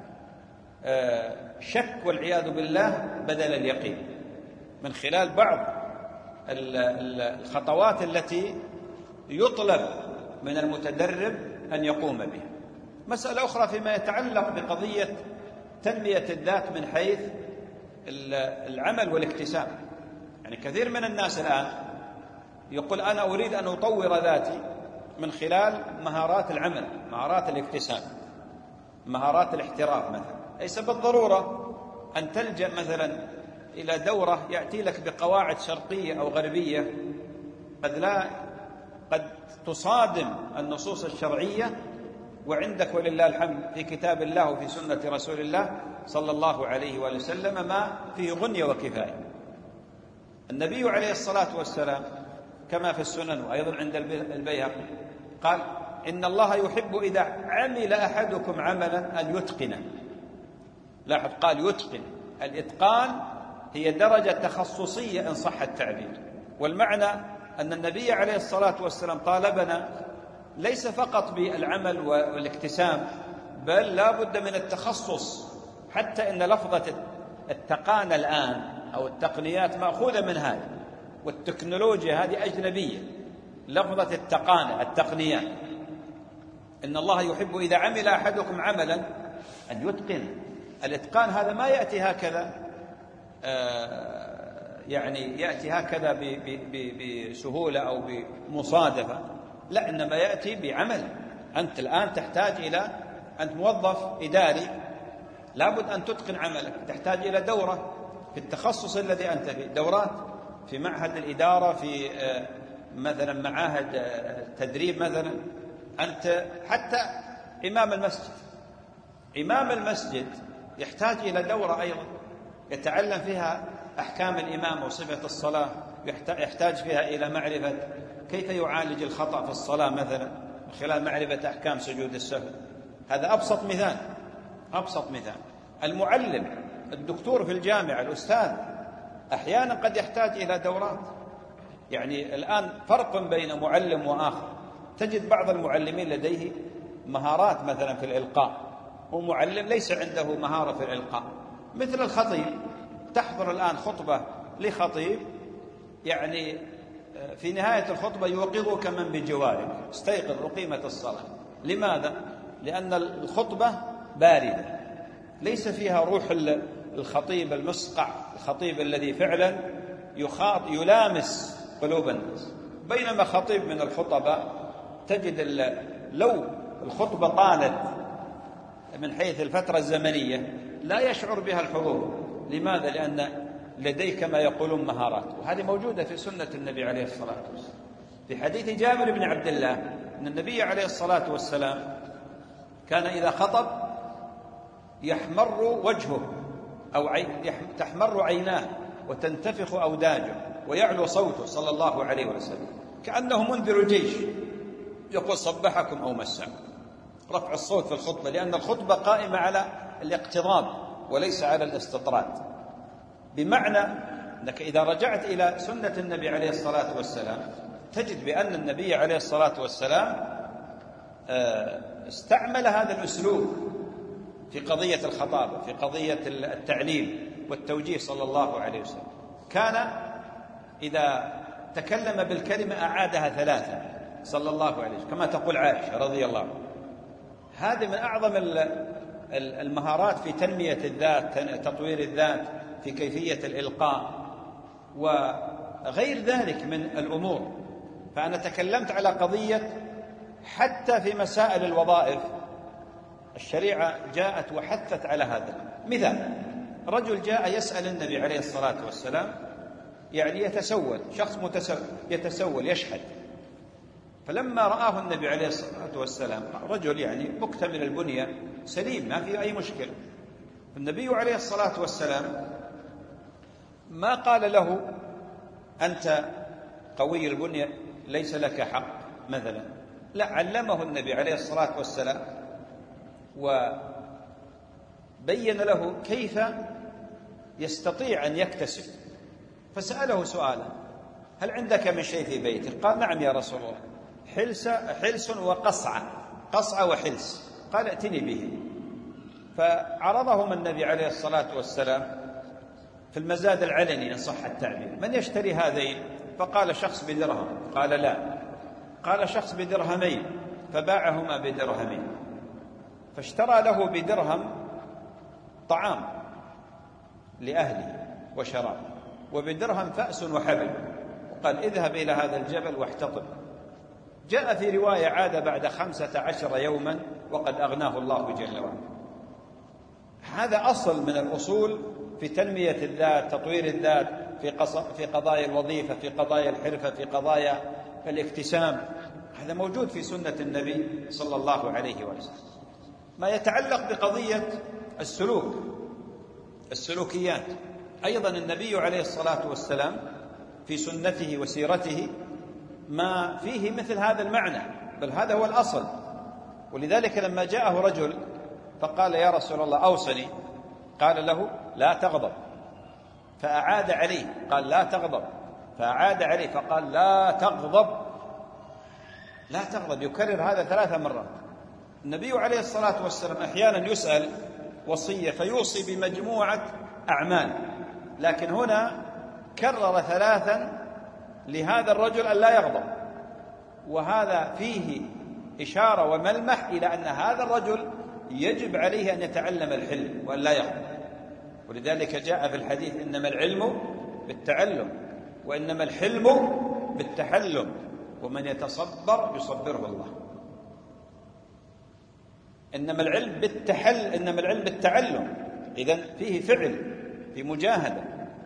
شك والعياذ بالله بدل اليقين، من خلال بعض الخطوات التي يطلب من المتدرب أن يقوم بها. مسألة أخرى فيما يتعلق بقضية تنمية الذات من حيث العمل والاكتساب. يعني كثير من الناس الآن يقول أنا أريد أن أطور ذاتي من خلال مهارات العمل، مهارات الاكتساب، مهارات الاحتراف مثلا. ليس بالضرورة أن تلجأ مثلا إلى دورة يأتي لك بقواعد شرقية أو غربية، قد لا قد تصادم النصوص الشرعية، وعندك ولله الحمد في كتاب الله وفي سنة رسول الله صلى الله عليه وآله وسلم ما فيه غنية وكفاية. النبي عليه الصلاة والسلام كما في السنن وأيضا عند البيهقي قال إن الله يحب إذا عمل أحدكم عملا أن يتقنه. لاحظ قال يتقن، الإتقان هي درجة تخصصية إن صح التعبير، والمعنى أن النبي عليه الصلاة والسلام طالبنا ليس فقط بالعمل والاكتساب، بل لا بد من التخصص، حتى إن لفظة التقان الآن أو التقنيات مأخوذة من هذا، والتكنولوجيا هذه أجنبية. لفظة التقان التقنيات، إن الله يحب إذا عمل أحدكم عملا أن يتقن. الإتقان هذا ما يأتي هكذا آه يعني يأتي هكذا بسهولة أو بمصادفة، لا، إنما يأتي بعمل. أنت الآن تحتاج إلى، أنت موظف إداري، لابد أن تتقن عملك، تحتاج إلى دورة في التخصص الذي أنت فيه، دورات في معهد الإدارة، في آه مثلا معاهد آه تدريب مثلا. أنت حتى إمام المسجد، إمام المسجد يحتاج إلى دورة أيضا يتعلم فيها أحكام الإمام وصفة الصلاة، يحتاج فيها إلى معرفة كيف يعالج الخطأ في الصلاة مثلا من خلال معرفة أحكام سجود السهو. هذا أبسط مثال، أبسط مثال. المعلم، الدكتور في الجامعة، الأستاذ، أحيانا قد يحتاج إلى دورات. يعني الآن فرق بين معلم وآخر، تجد بعض المعلمين لديه مهارات مثلا في الإلقاء، ومعلم ليس عنده مهارة في الإلقاء. مثل الخطيب، تحضر الآن خطبة لخطيب، يعني في نهاية الخطبة يوقظك من بجوارك استيقظ وقيمة الصلاة. لماذا؟ لأن الخطبة باردة، ليس فيها روح الخطيب المصقع، الخطيب الذي فعلا يخاط يلامس قلوب الناس. بينما خطيب من الخطباء تجد لو الخطبة طالت من حيث الفترة الزمنية لا يشعر بها الحضور. لماذا؟ لأن لديه كما يقولون مهارات، وهذه موجودة في سنة النبي عليه الصلاة والسلام. في حديث جابر بن عبد الله أن النبي عليه الصلاة والسلام كان إذا خطب يحمر وجهه أو تحمر عيناه وتنتفخ أوداجه ويعلو صوته صلى الله عليه وسلم كأنه منذر جيش يقول صبحكم أو مساكم. رفع الصوت في الخطبة، لأن الخطبة قائمة على الاقتضاب وليس على الاستطراد. بمعنى أنك إذا رجعت إلى سنة النبي عليه الصلاة والسلام تجد بأن النبي عليه الصلاة والسلام استعمل هذا الأسلوب في قضية الخطابة، في قضية التعليم والتوجيه صلى الله عليه وسلم. كان إذا تكلم بالكلمة أعادها ثلاثة صلى الله عليه وسلم، كما تقول عائشة رضي الله عنها. هذه من أعظم المهارات في تنمية الذات، تطوير الذات، في كيفية الإلقاء وغير ذلك من الأمور. فأنا تكلمت على قضية حتى في مسائل الوظائف الشريعة جاءت وحثت على هذا. مثال، رجل جاء يسأل النبي عليه الصلاة والسلام، يعني يتسول، شخص متسول يتسول يشحد. فلما رآه النبي عليه الصلاة والسلام رجل يعني مكتمل البنية سليم ما فيه أي مشكلة، النبي عليه الصلاة والسلام ما قال له أنت قوي البنية ليس لك حق مثلا، لا، علمه النبي عليه الصلاة والسلام وبين له كيف يستطيع أن يكتسب. فسأله سؤالا: هل عندك من شيء في بيتك؟ قال: نعم يا رسول الله، حلس, حلس وقصعة، قصعة وحلس، قال ائتني به. فعرضهم النبي عليه الصلاة والسلام في المزاد العلني إن صح التعبير: من يشتري هذين؟ فقال شخص بدرهم، قال لا. قال شخص بدرهمين، فباعهما بدرهمين. فاشترى له بدرهم طعام لأهله وشراب، وبدرهم فأس وحبل، وقال اذهب إلى هذا الجبل واحتطب. جاء في رواية عاد بعد خمسة عشر يوما وقد أغناه الله جل وعلا. هذا أصل من الأصول في تنمية الذات، تطوير الذات، في, في قضايا الوظيفة، في قضايا الحرفة، في قضايا الاكتسام. هذا موجود في سنة النبي صلى الله عليه وسلم. ما يتعلق بقضية السلوك، السلوكيات، أيضا النبي عليه الصلاة والسلام في سنته وسيرته ما فيه مثل هذا المعنى، بل هذا هو الأصل. ولذلك لما جاءه رجل فقال: يا رسول الله أوصني، قال له: لا تغضب. فأعاد عليه، قال: لا تغضب. فأعاد عليه فقال: لا تغضب، لا تغضب، يكرر هذا ثلاث مرات. النبي عليه الصلاة والسلام أحيانا يسأل وصية فيوصي بمجموعة أعمال، لكن هنا كرر ثلاثا لهذا الرجل أن لا يغضب، وهذا فيه إشارة وملمح إلى أن هذا الرجل يجب عليه أن يتعلم الحلم وأن لا يغضب. ولذلك جاء في الحديث: إنما العلم بالتعلم، وإنما الحلم بالتحلم، ومن يتصبر يصبره الله. إنما العلم بالتحل إنما العلم بالتعلم، إذن فيه فعل، في مجاهدة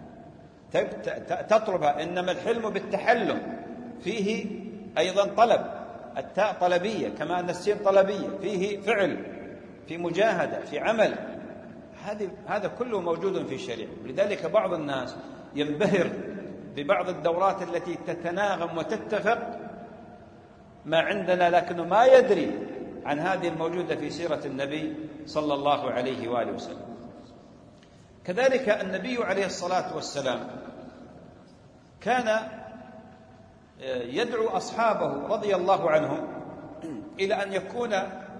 تطلبها. إنما الحلم بالتحلم، فيه أيضا طلب، التاء طلبية كما أن السين طلبية، فيه فعل، في مجاهدة، في عمل. هذا كله موجود في الشريعة. لذلك بعض الناس ينبهر ببعض الدورات التي تتناغم وتتفق ما عندنا، لكنه ما يدري عن هذه الموجودة في سيرة النبي صلى الله عليه وآله وسلم. كذلك النبي عليه الصلاة والسلام كان يدعو أصحابه رضي الله عنهم إلى أن يكون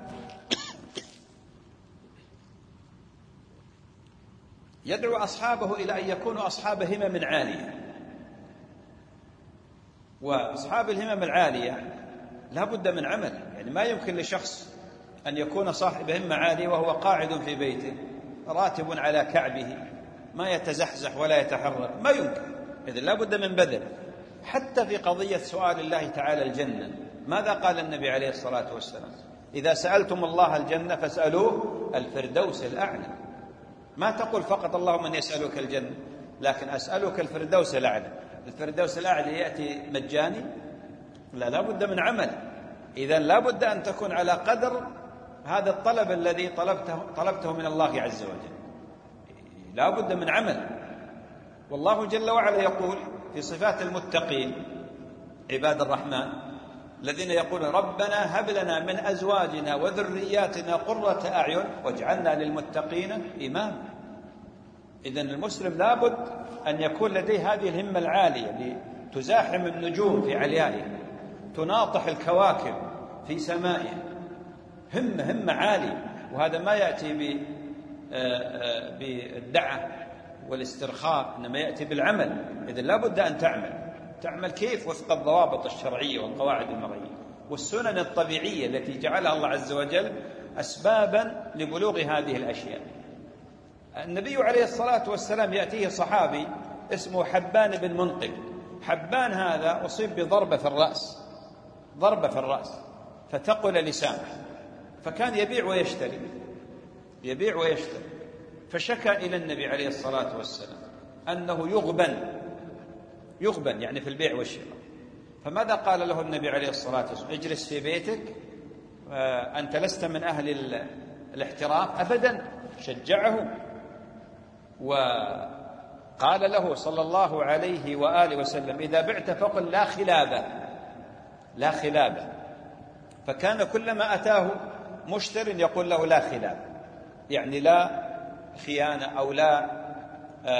يدعو أصحابه إلى أن يكونوا أصحاب همم عالية. وأصحاب الهمم العالية لا بد من عمل، يعني ما يمكن لشخص أن يكون صاحب همة عالية وهو قاعد في بيته راتب على كعبه ما يتزحزح ولا يتحرك، ما يمكن. إذن لا بد من بذل. حتى في قضية سؤال الله تعالى الجنة، ماذا قال النبي عليه الصلاة والسلام؟ إذا سألتم الله الجنة فاسألوه الفردوس الأعلى. ما تقول فقط اللهم أن يسألك الجنة، لكن أسألك الفردوس الأعلى. الفردوس الأعلى يأتي مجاني؟ لا، لا بد من عمل. إذن لا بد أن تكون على قدر هذا الطلب الذي طلبته, طلبته من الله عز وجل. لا بد من عمل. والله جل وعلا يقول في صفات المتقين عباد الرحمن الذين يقولون: ربنا هب لنا من أزواجنا وذرياتنا قرة أعين واجعلنا للمتقين إماما. إذن المسلم لابد أن يكون لديه هذه الهمة العالية لتزاحم النجوم في عليائها، تناطح الكواكب في سمائها، همة همة عالية. وهذا ما يأتي بالدعة والاسترخاء، إنما يأتي بالعمل. إذن لابد أن تعمل. تعمل كيف؟ وفق الضوابط الشرعية والقواعد المرعية والسنن الطبيعية التي جعلها الله عز وجل أسبابا لبلوغ هذه الأشياء. النبي عليه الصلاة والسلام يأتيه صحابي اسمه حبان بن منقذ. حبان هذا أصيب بضربة في الرأس، ضربة في الرأس فتقل لسانه، فكان يبيع ويشتري، يبيع ويشتري. فشكى إلى النبي عليه الصلاة والسلام أنه يغبن، يغبن يعني في البيع والشراء. فماذا قال له النبي عليه الصلاة والسلام؟ اجلس في بيتك، أنت لست من أهل الاحتراف أبدا. شجعه وقال له صلى الله عليه وآله وسلم: إذا بعت فقل لا خلابة، لا خلابة. فكان كلما أتاه مشتر يقول له لا خلابة، يعني لا خيانة أو لا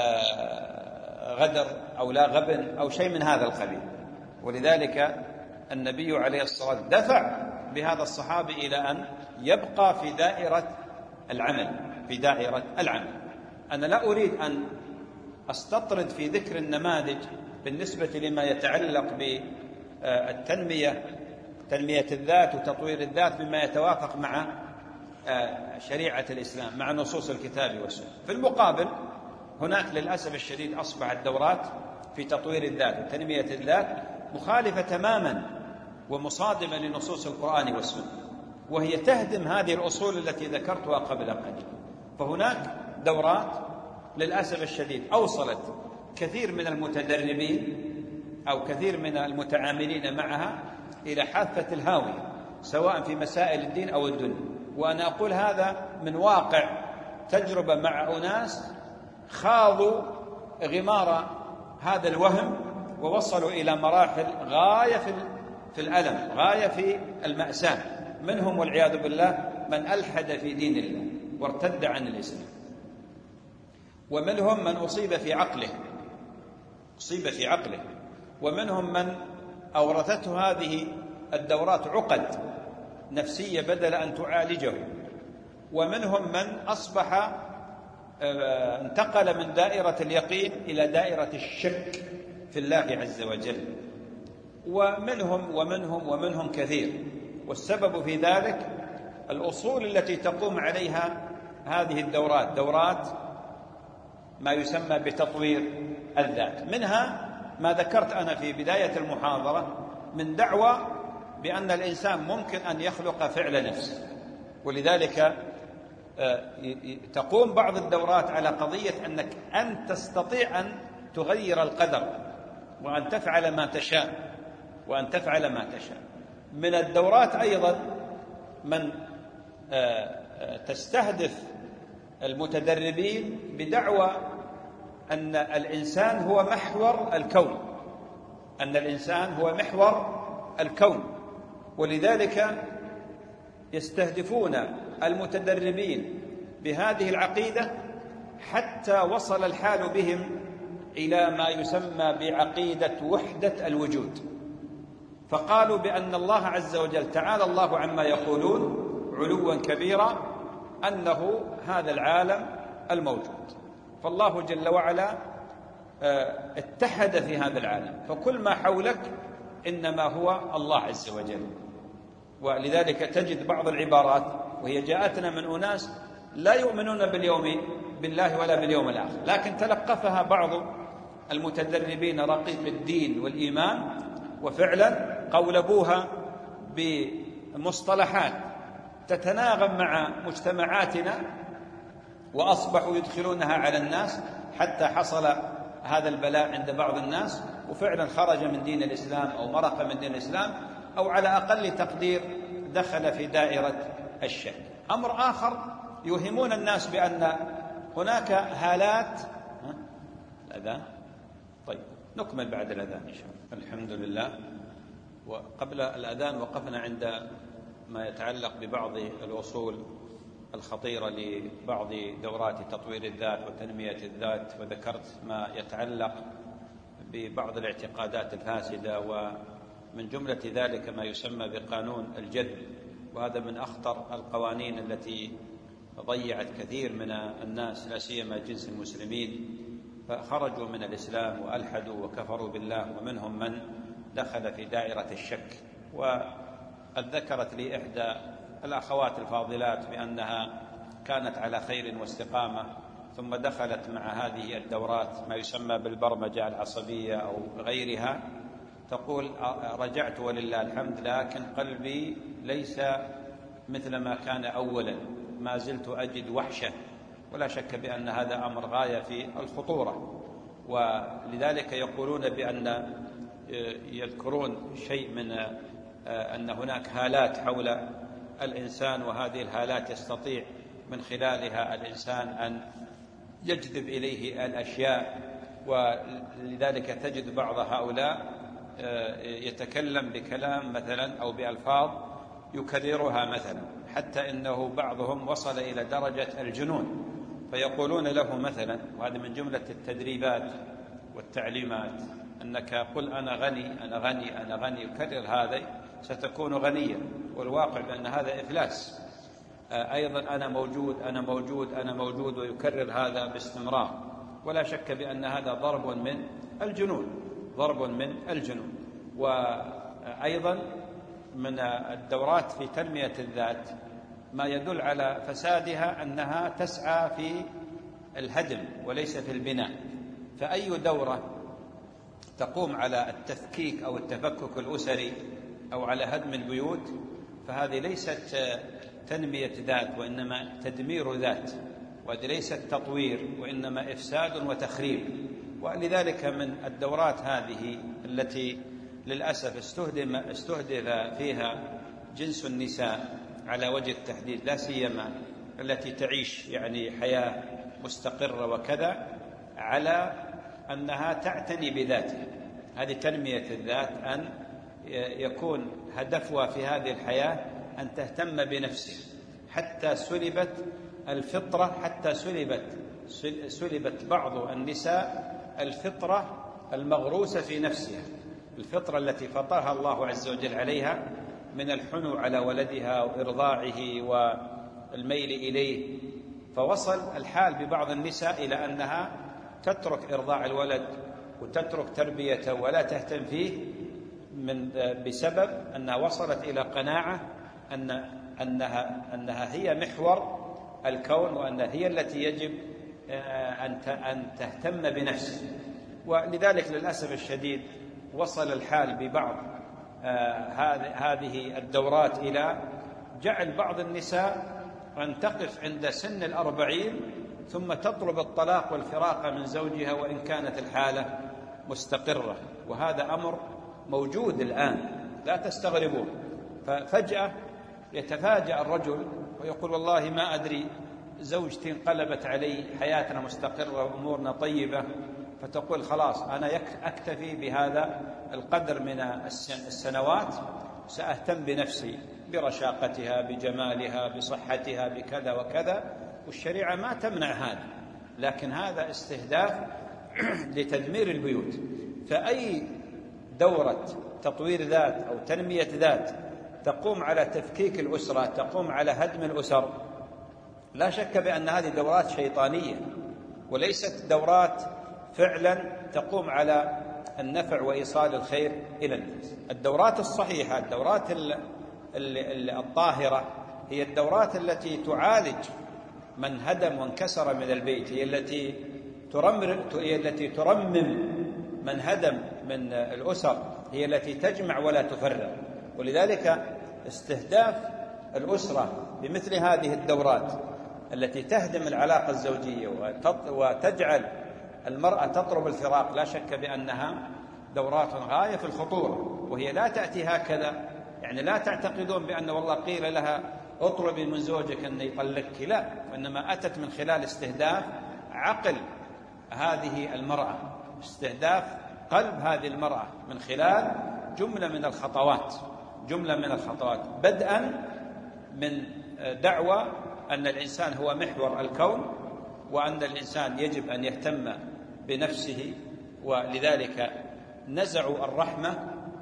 غدر أو لا غبن أو شيء من هذا القبيل. ولذلك النبي عليه الصلاة والسلام دفع بهذا الصحابي إلى أن يبقى في دائرة العمل في دائرة العمل أنا لا أريد أن أستطرد في ذكر النماذج بالنسبة لما يتعلق بالتنمية تنمية الذات وتطوير الذات بما يتوافق مع شريعة الإسلام مع نصوص الكتاب والسنة. في المقابل هناك للأسف الشديد أصبحت دورات في تطوير الذات وتنمية الذات مخالفة تماما ومصادمة لنصوص القرآن والسنة، وهي تهدم هذه الأصول التي ذكرتها قبل قليل. فهناك دورات للأسف الشديد أوصلت كثير من المتدربين أو كثير من المتعاملين معها إلى حافة الهاوية سواء في مسائل الدين أو الدنيا. وأنا أقول هذا من واقع تجربة مع أناس خاضوا غمار هذا الوهم ووصلوا إلى مراحل غاية في الألم غاية في المأساة. منهم والعياذ بالله من ألحد في دين الله وارتد عن الإسلام، ومنهم من أصيب في عقله أصيب في عقله ومنهم من أورثته هذه الدورات عقد نفسية بدل أن تعالجه، ومنهم من أصبح انتقل من دائرة اليقين إلى دائرة الشك في الله عز وجل، ومنهم ومنهم ومنهم كثير. والسبب في ذلك الأصول التي تقوم عليها هذه الدورات، دورات ما يسمى بتطوير الذات. منها ما ذكرت أنا في بداية المحاضرة من دعوة بأن الإنسان ممكن أن يخلق فعل نفس، ولذلك تقوم بعض الدورات على قضية أنك أن تستطيع أن تغير القدر وأن تفعل ما تشاء وأن تفعل ما تشاء. من الدورات أيضا من تستهدف المتدربين بدعوى أن الإنسان هو محور الكون أن الإنسان هو محور الكون ولذلك يستهدفون المتدربين بهذه العقيدة حتى وصل الحال بهم إلى ما يسمى بعقيدة وحدة الوجود. فقالوا بأن الله عز وجل تعالى الله عما يقولون علوا كبيرا أنه هذا العالم الموجود، فالله جل وعلا اتحد في هذا العالم، فكل ما حولك إنما هو الله عز وجل. ولذلك تجد بعض العبارات وهي جاءتنا من أناس لا يؤمنون باليوم بالله ولا باليوم الآخر، لكن تلقفها بعض المتدربين رقيق الدين والإيمان وفعلا قولبوها بمصطلحات تتناغم مع مجتمعاتنا وأصبحوا يدخلونها على الناس حتى حصل هذا البلاء عند بعض الناس، وفعلا خرج من دين الإسلام أو مرق من دين الإسلام أو على أقل تقدير دخل في دائرة الشك. أمر آخر يوهمون الناس بأن هناك هالات الأذان. طيب نكمل بعد الأذان إن شاء الله. الحمد لله. وقبل الأذان وقفنا عند ما يتعلق ببعض الأصول الخطيرة لبعض دورات تطوير الذات وتنمية الذات، وذكرت ما يتعلق ببعض الاعتقادات الفاسدة، ومن جملة ذلك ما يسمى بقانون الجذب، وهذا من أخطر القوانين التي ضيعت كثير من الناس لا سيما جنس المسلمين، فخرجوا من الإسلام وألحدوا وكفروا بالله، ومنهم من دخل في دائرة الشك. وقد ذكرت لي إحدى الأخوات الفاضلات بأنها كانت على خير واستقامة ثم دخلت مع هذه الدورات ما يسمى بالبرمجة العصبية أو غيرها، تقول رجعت ولله الحمد لكن قلبي ليس مثل ما كان أولا، ما زلت أجد وحشة. ولا شك بأن هذا أمر غاية في الخطورة، ولذلك يقولون بأن يذكرون شيء من أن هناك هالات حول الإنسان، وهذه الهالات يستطيع من خلالها الإنسان أن يجذب إليه الأشياء. ولذلك تجد بعض هؤلاء يتكلم بكلام مثلا أو بألفاظ يكررها مثلا، حتى إنه بعضهم وصل إلى درجة الجنون، فيقولون له مثلا، وهذا من جملة التدريبات والتعليمات، أنك قل أنا غني أنا غني أنا غني كرر هذا ستكون غنيا، والواقع بأن هذا إفلاس. أيضا أنا موجود أنا موجود أنا موجود ويكرر هذا باستمرار، ولا شك بأن هذا ضرب من الجنون ضرب من الجنون. وأيضا من الدورات في تنمية الذات ما يدل على فسادها أنها تسعى في الهدم وليس في البناء. فأي دورة تقوم على التفكيك أو التفكك الأسري أو على هدم البيوت فهذه ليست تنمية ذات وإنما تدمير ذات، وهذه ليست تطوير وإنما إفساد وتخريب. ولذلك من الدورات هذه التي للأسف استهدف استهدف فيها جنس النساء على وجه التحديد، لا سيما التي تعيش يعني حياة مستقرة وكذا، على أنها تعتني بذاتها. هذه تنمية الذات، أن يكون هدفها في هذه الحياة أن تهتم بنفسها، حتى سلبت الفطرة حتى سلبت سلبت بعض النساء الفطرة المغروسة في نفسها، الفطرة التي فطرها الله عز وجل عليها من الحنو على ولدها وإرضاعه والميل إليه. فوصل الحال ببعض النساء إلى أنها تترك إرضاع الولد وتترك تربيته ولا تهتم فيه من بسبب أنها وصلت إلى قناعة أن أنها أنها هي محور الكون، وأنها هي التي يجب أن تهتم بنفسها. ولذلك للأسف الشديد وصل الحال ببعض هذه الدورات إلى جعل بعض النساء أن تقف عند سن الأربعين ثم تطلب الطلاق والفراق من زوجها وإن كانت الحالة مستقرة، وهذا أمر موجود الآن لا تستغربون. ففجأة يتفاجأ الرجل ويقول والله ما أدري زوجتي انقلبت علي، حياتنا مستقرة وأمورنا طيبة، فتقول خلاص أنا أكتفي بهذا القدر من السنوات، سأهتم بنفسي برشاقتها بجمالها بصحتها بكذا وكذا، والشريعة ما تمنع هذا، لكن هذا استهداف لتدمير البيوت. فأي دورة تطوير ذات أو تنمية ذات تقوم على تفكيك الأسرة، تقوم على هدم الأسر، لا شك بأن هذه دورات شيطانية وليست دورات فعلا تقوم على النفع وإيصال الخير إلى الناس. الدورات الصحيحة، الدورات الطاهرة، هي الدورات التي تعالج من هدم وانكسر من البيت، هي التي ترمم هي التي ترمم من هدم من الأسر، هي التي تجمع ولا تفرق. ولذلك استهداف الأسرة بمثل هذه الدورات التي تهدم العلاقة الزوجية وتجعل المرأة تطلب الفراق، لا شك بأنها دورات غاية في الخطورة. وهي لا تأتي هكذا، يعني لا تعتقدون بأن والله قيل لها اطلبي من زوجك أن يطلقك، لا، وإنما أتت من خلال استهداف عقل هذه المرأة، استهداف قلب هذه المرأة من خلال جملة من الخطوات جملة من الخطوات بدءا من دعوة أن الإنسان هو محور الكون، وأن الإنسان يجب أن يهتم بنفسه، ولذلك نزعوا الرحمة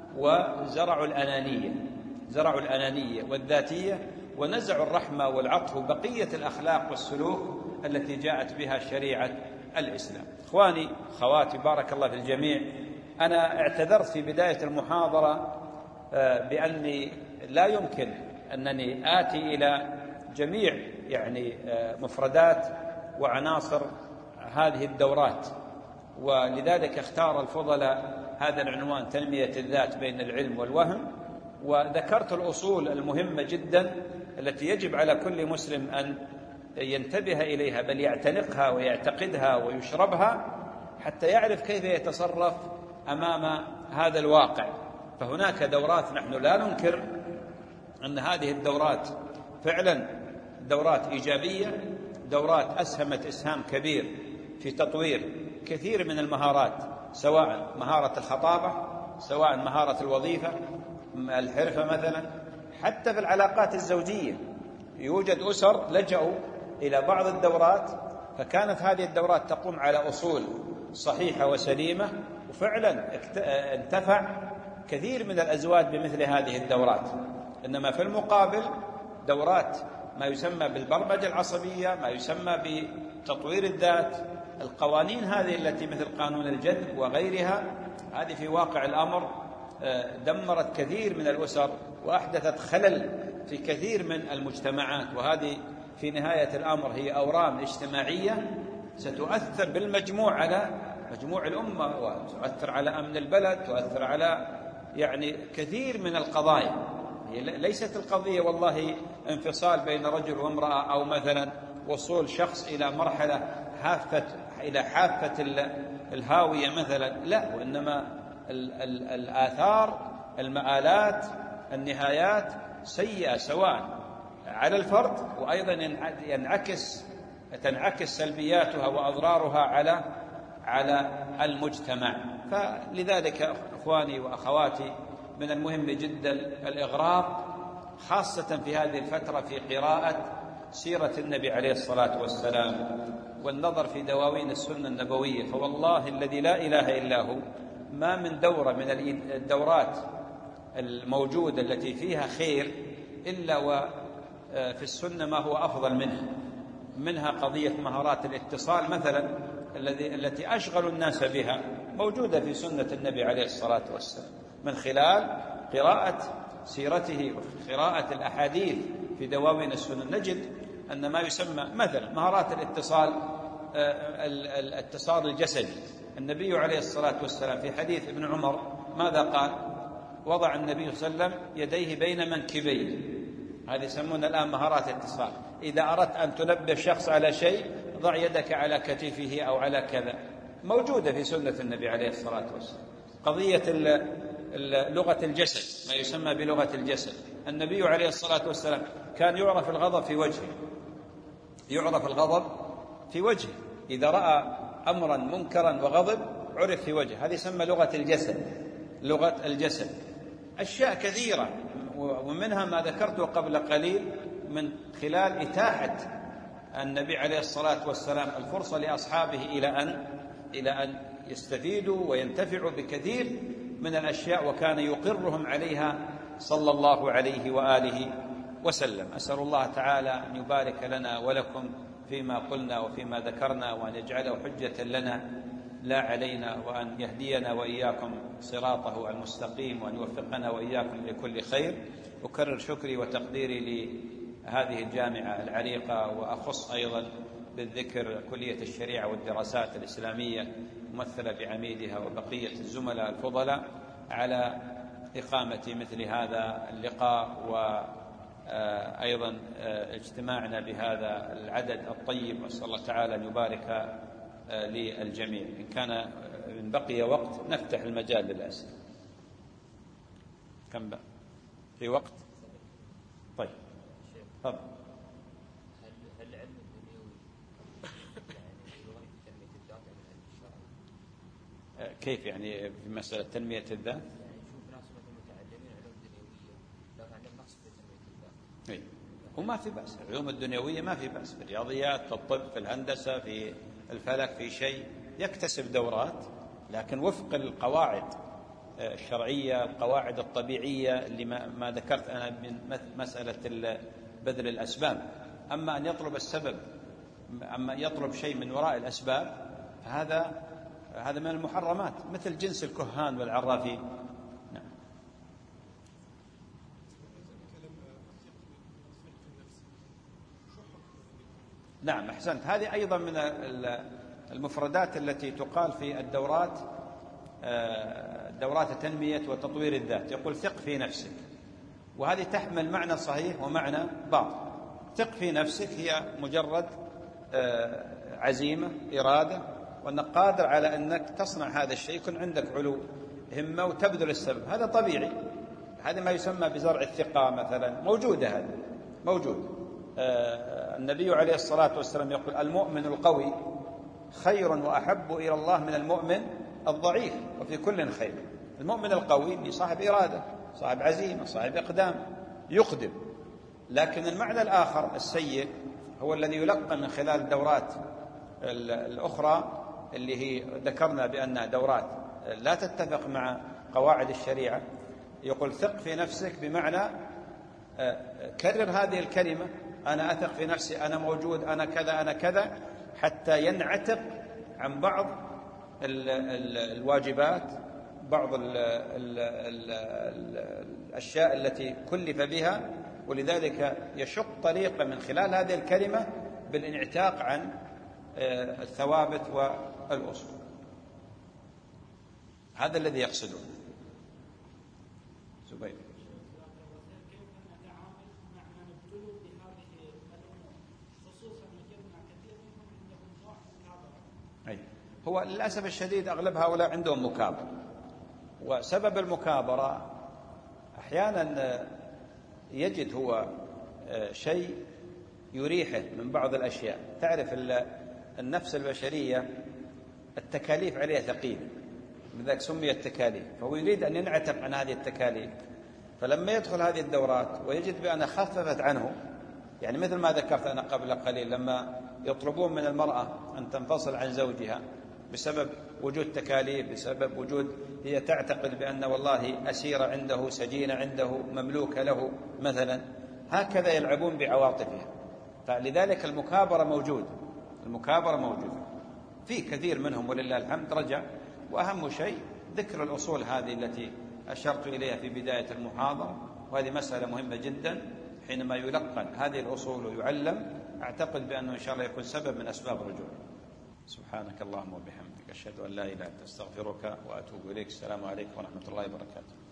وزرعوا الأنانية زرعوا الأنانية والذاتية، ونزعوا الرحمة والعطف وبقية الأخلاق والسلوك التي جاءت بها شريعة الإسلام. إخواني خواتي بارك الله في الجميع، أنا اعتذرت في بداية المحاضرة بأني لا يمكن أنني آتي إلى جميع يعني مفردات وعناصر هذه الدورات، ولذلك اختار الفضلاء هذا العنوان تنمية الذات بين العلم والوهم، وذكرت الأصول المهمة جدا التي يجب على كل مسلم أن ينتبه إليها، بل يعتنقها ويعتقدها ويشربها حتى يعرف كيف يتصرف أمام هذا الواقع. فهناك دورات نحن لا ننكر أن هذه الدورات فعلا دورات إيجابية، دورات أسهمت إسهام كبير في تطوير كثير من المهارات، سواء مهارة الخطابة، سواء مهارة الوظيفة، الحرفة مثلا، حتى في العلاقات الزوجية. يوجد أسر لجأوا إلى بعض الدورات، فكانت هذه الدورات تقوم على أصول صحيحة وسليمة وفعلا انتفع كثير من الأزواج بمثل هذه الدورات. إنما في المقابل دورات ما يسمى بالبرمجة العصبية، ما يسمى بتطوير الذات، القوانين هذه التي مثل قانون الجذب وغيرها، هذه في واقع الأمر دمرت كثير من الأسر وأحدثت خلل في كثير من المجتمعات. وهذه في نهاية الأمر هي أورام اجتماعية ستؤثر بالمجموع على مجموع الأمة، وتؤثر على أمن البلد، تؤثر على يعني كثير من القضايا. هي ليست القضية والله انفصال بين رجل وامرأة، أو مثلا وصول شخص إلى مرحلة حافة إلى حافة الهاوية مثلا، لا، وإنما الآثار، المآلات، النهايات سيئة سواء على الفرد، وأيضا ينعكس تنعكس سلبياتها وأضرارها على على المجتمع. فلذلك إخواني وأخواتي من المهم جدا الإغراق خاصة في هذه الفترة في قراءة سيرة النبي عليه الصلاة والسلام والنظر في دواوين السنة النبوية. فوالله الذي لا إله إلا هو ما من دورة من الدورات الموجودة التي فيها خير إلا وفي السنة ما هو أفضل منها. منها قضية مهارات الاتصال مثلا الذي التي أشغل الناس بها، موجودة في سنة النبي عليه الصلاة والسلام من خلال قراءة سيرته وقراءة الأحاديث في دواوين السنن. نجد أن ما يسمى مثلا مهارات الاتصال، الاتصال الجسدي، النبي عليه الصلاة والسلام في حديث ابن عمر ماذا قال؟ وضع النبي صلى الله عليه وسلم يديه بين منكبيه، هذه يسمون الآن مهارات الاتصال. إذا أردت أن تنبه شخص على شيء ضع يدك على كتفه أو على كذا، موجودة في سنة النبي عليه الصلاة والسلام. قضية لغة الجسد، ما يسمى بلغة الجسد، النبي عليه الصلاة والسلام كان يعرف الغضب في وجهه، يعرف الغضب في وجهه، إذا رأى أمرا منكرا وغضب عرف في وجهه، هذه يسمى لغة الجسد، لغة الجسد. أشياء كثيرة ومنها ما ذكرته قبل قليل من خلال إتاحة النبي عليه الصلاة والسلام الفرصة لأصحابه إلى أن إلى أن يستفيدوا وينتفعوا بكثير من الأشياء، وكان يقرهم عليها صلى الله عليه وآله وسلم. أسأل الله تعالى أن يبارك لنا ولكم فيما قلنا وفيما ذكرنا، وأن يجعله حجة لنا لا علينا، وأن يهدينا وإياكم صراطه المستقيم، وأن يوفقنا وإياكم لكل خير. أكرر شكري وتقديري لهذه الجامعة العريقة، وأخص أيضا بالذكر كلية الشريعة والدراسات الإسلامية ممثلة بعميدها وبقية الزملاء الفضلاء على إقامة مثل هذا اللقاء، وأيضا اجتماعنا بهذا العدد الطيب. وأسأل الله تعالى أن يبارك للجميع. إن كان إن بقي وقت نفتح المجال للأسئلة. كم بقى في وقت؟ طيب تفضل. هل هل العلم الدنيوي يعني يغني في تنمية الذات عن العلم الشرعي؟ كيف يعني في مسألة تنمية الذات؟ يعني نشوف ناس مثلا متعلمين علوم دنيوية لكن عندهم نقص في تنمية الذات. اي وما في بأس، العلوم الدنيوية ما في بأس، في الرياضيات، في الطب، في الهندسة، في الفلك، في شيء يكتسب دورات لكن وفق القواعد الشرعية، القواعد الطبيعية اللي ما, ما ذكرت أنا من مسألة بذل الأسباب. أما أن يطلب السبب، أما يطلب شيء من وراء الأسباب، هذا هذا من المحرمات، مثل جنس الكهان والعرافين. نعم. نعم أحسنت. هذه أيضا من المفردات التي تقال في الدورات، دورات التنمية وتطوير الذات. يقول ثق في نفسك، وهذه تحمل معنى صحيح ومعنى باطل. ثق في نفسك هي مجرد عزيمة، إرادة، وأنك قادر على أنك تصنع هذا الشيء، يكون عندك علو همة وتبذل السبب، هذا طبيعي. هذا ما يسمى بزرع الثقة مثلا، موجودة، هذا موجود. النبي عليه الصلاة والسلام يقول المؤمن القوي خير وأحب إلى الله من المؤمن الضعيف، وفي كل خير. المؤمن القوي اللي صاحب إرادة، صاحب عزيمة، صاحب إقدام، يقدم. لكن المعنى الآخر السيء هو الذي يلقى من خلال الدورات الأخرى اللي هي ذكرنا بأنها دورات لا تتفق مع قواعد الشريعة، يقول ثق في نفسك بمعنى كرر هذه الكلمة، أنا أثق في نفسي، أنا موجود، أنا كذا أنا كذا، حتى ينعتق عن بعض الواجبات، بعض ال ال ال الأشياء التي كلف بها، ولذلك يشق طريقه من خلال هذه الكلمة بالانعتاق عن الثوابت والأصول. هذا الذي يقصدون. زبير. أي هو للأسف الشديد أغلب هؤلاء عندهم مكابرة، وسبب المكابرة أحيانا يجد هو شيء يريحه من بعض الأشياء. تعرف النفس البشرية التكاليف عليها ثقيلة، لذلك سميت تكاليف، فهو يريد أن ينعتق عن هذه التكاليف، فلما يدخل هذه الدورات ويجد بأنها خففت عنه، يعني مثل ما ذكرت أنا قبل قليل لما يطلبون من المرأة أن تنفصل عن زوجها بسبب وجود تكاليف، بسبب وجود هي تعتقد بأن والله أسيرة عنده، سجينة عنده، مملوكة له مثلا، هكذا يلعبون بعواطفها. فلذلك المكابرة موجود، المكابرة موجود في كثير منهم ولله الحمد رجع. وأهم شيء ذكر الأصول هذه التي أشرت إليها في بداية المحاضرة، وهذه مسألة مهمة جدا. حينما يلقن هذه الأصول ويعلم، أعتقد بأنه إن شاء الله يكون سبب من أسباب الرجوع. سبحانك اللهم وبحمدك، أشهد أن لا إله إلا أنت، أستغفرك وأتوب إليك. السلام عليكم ورحمة الله وبركاته.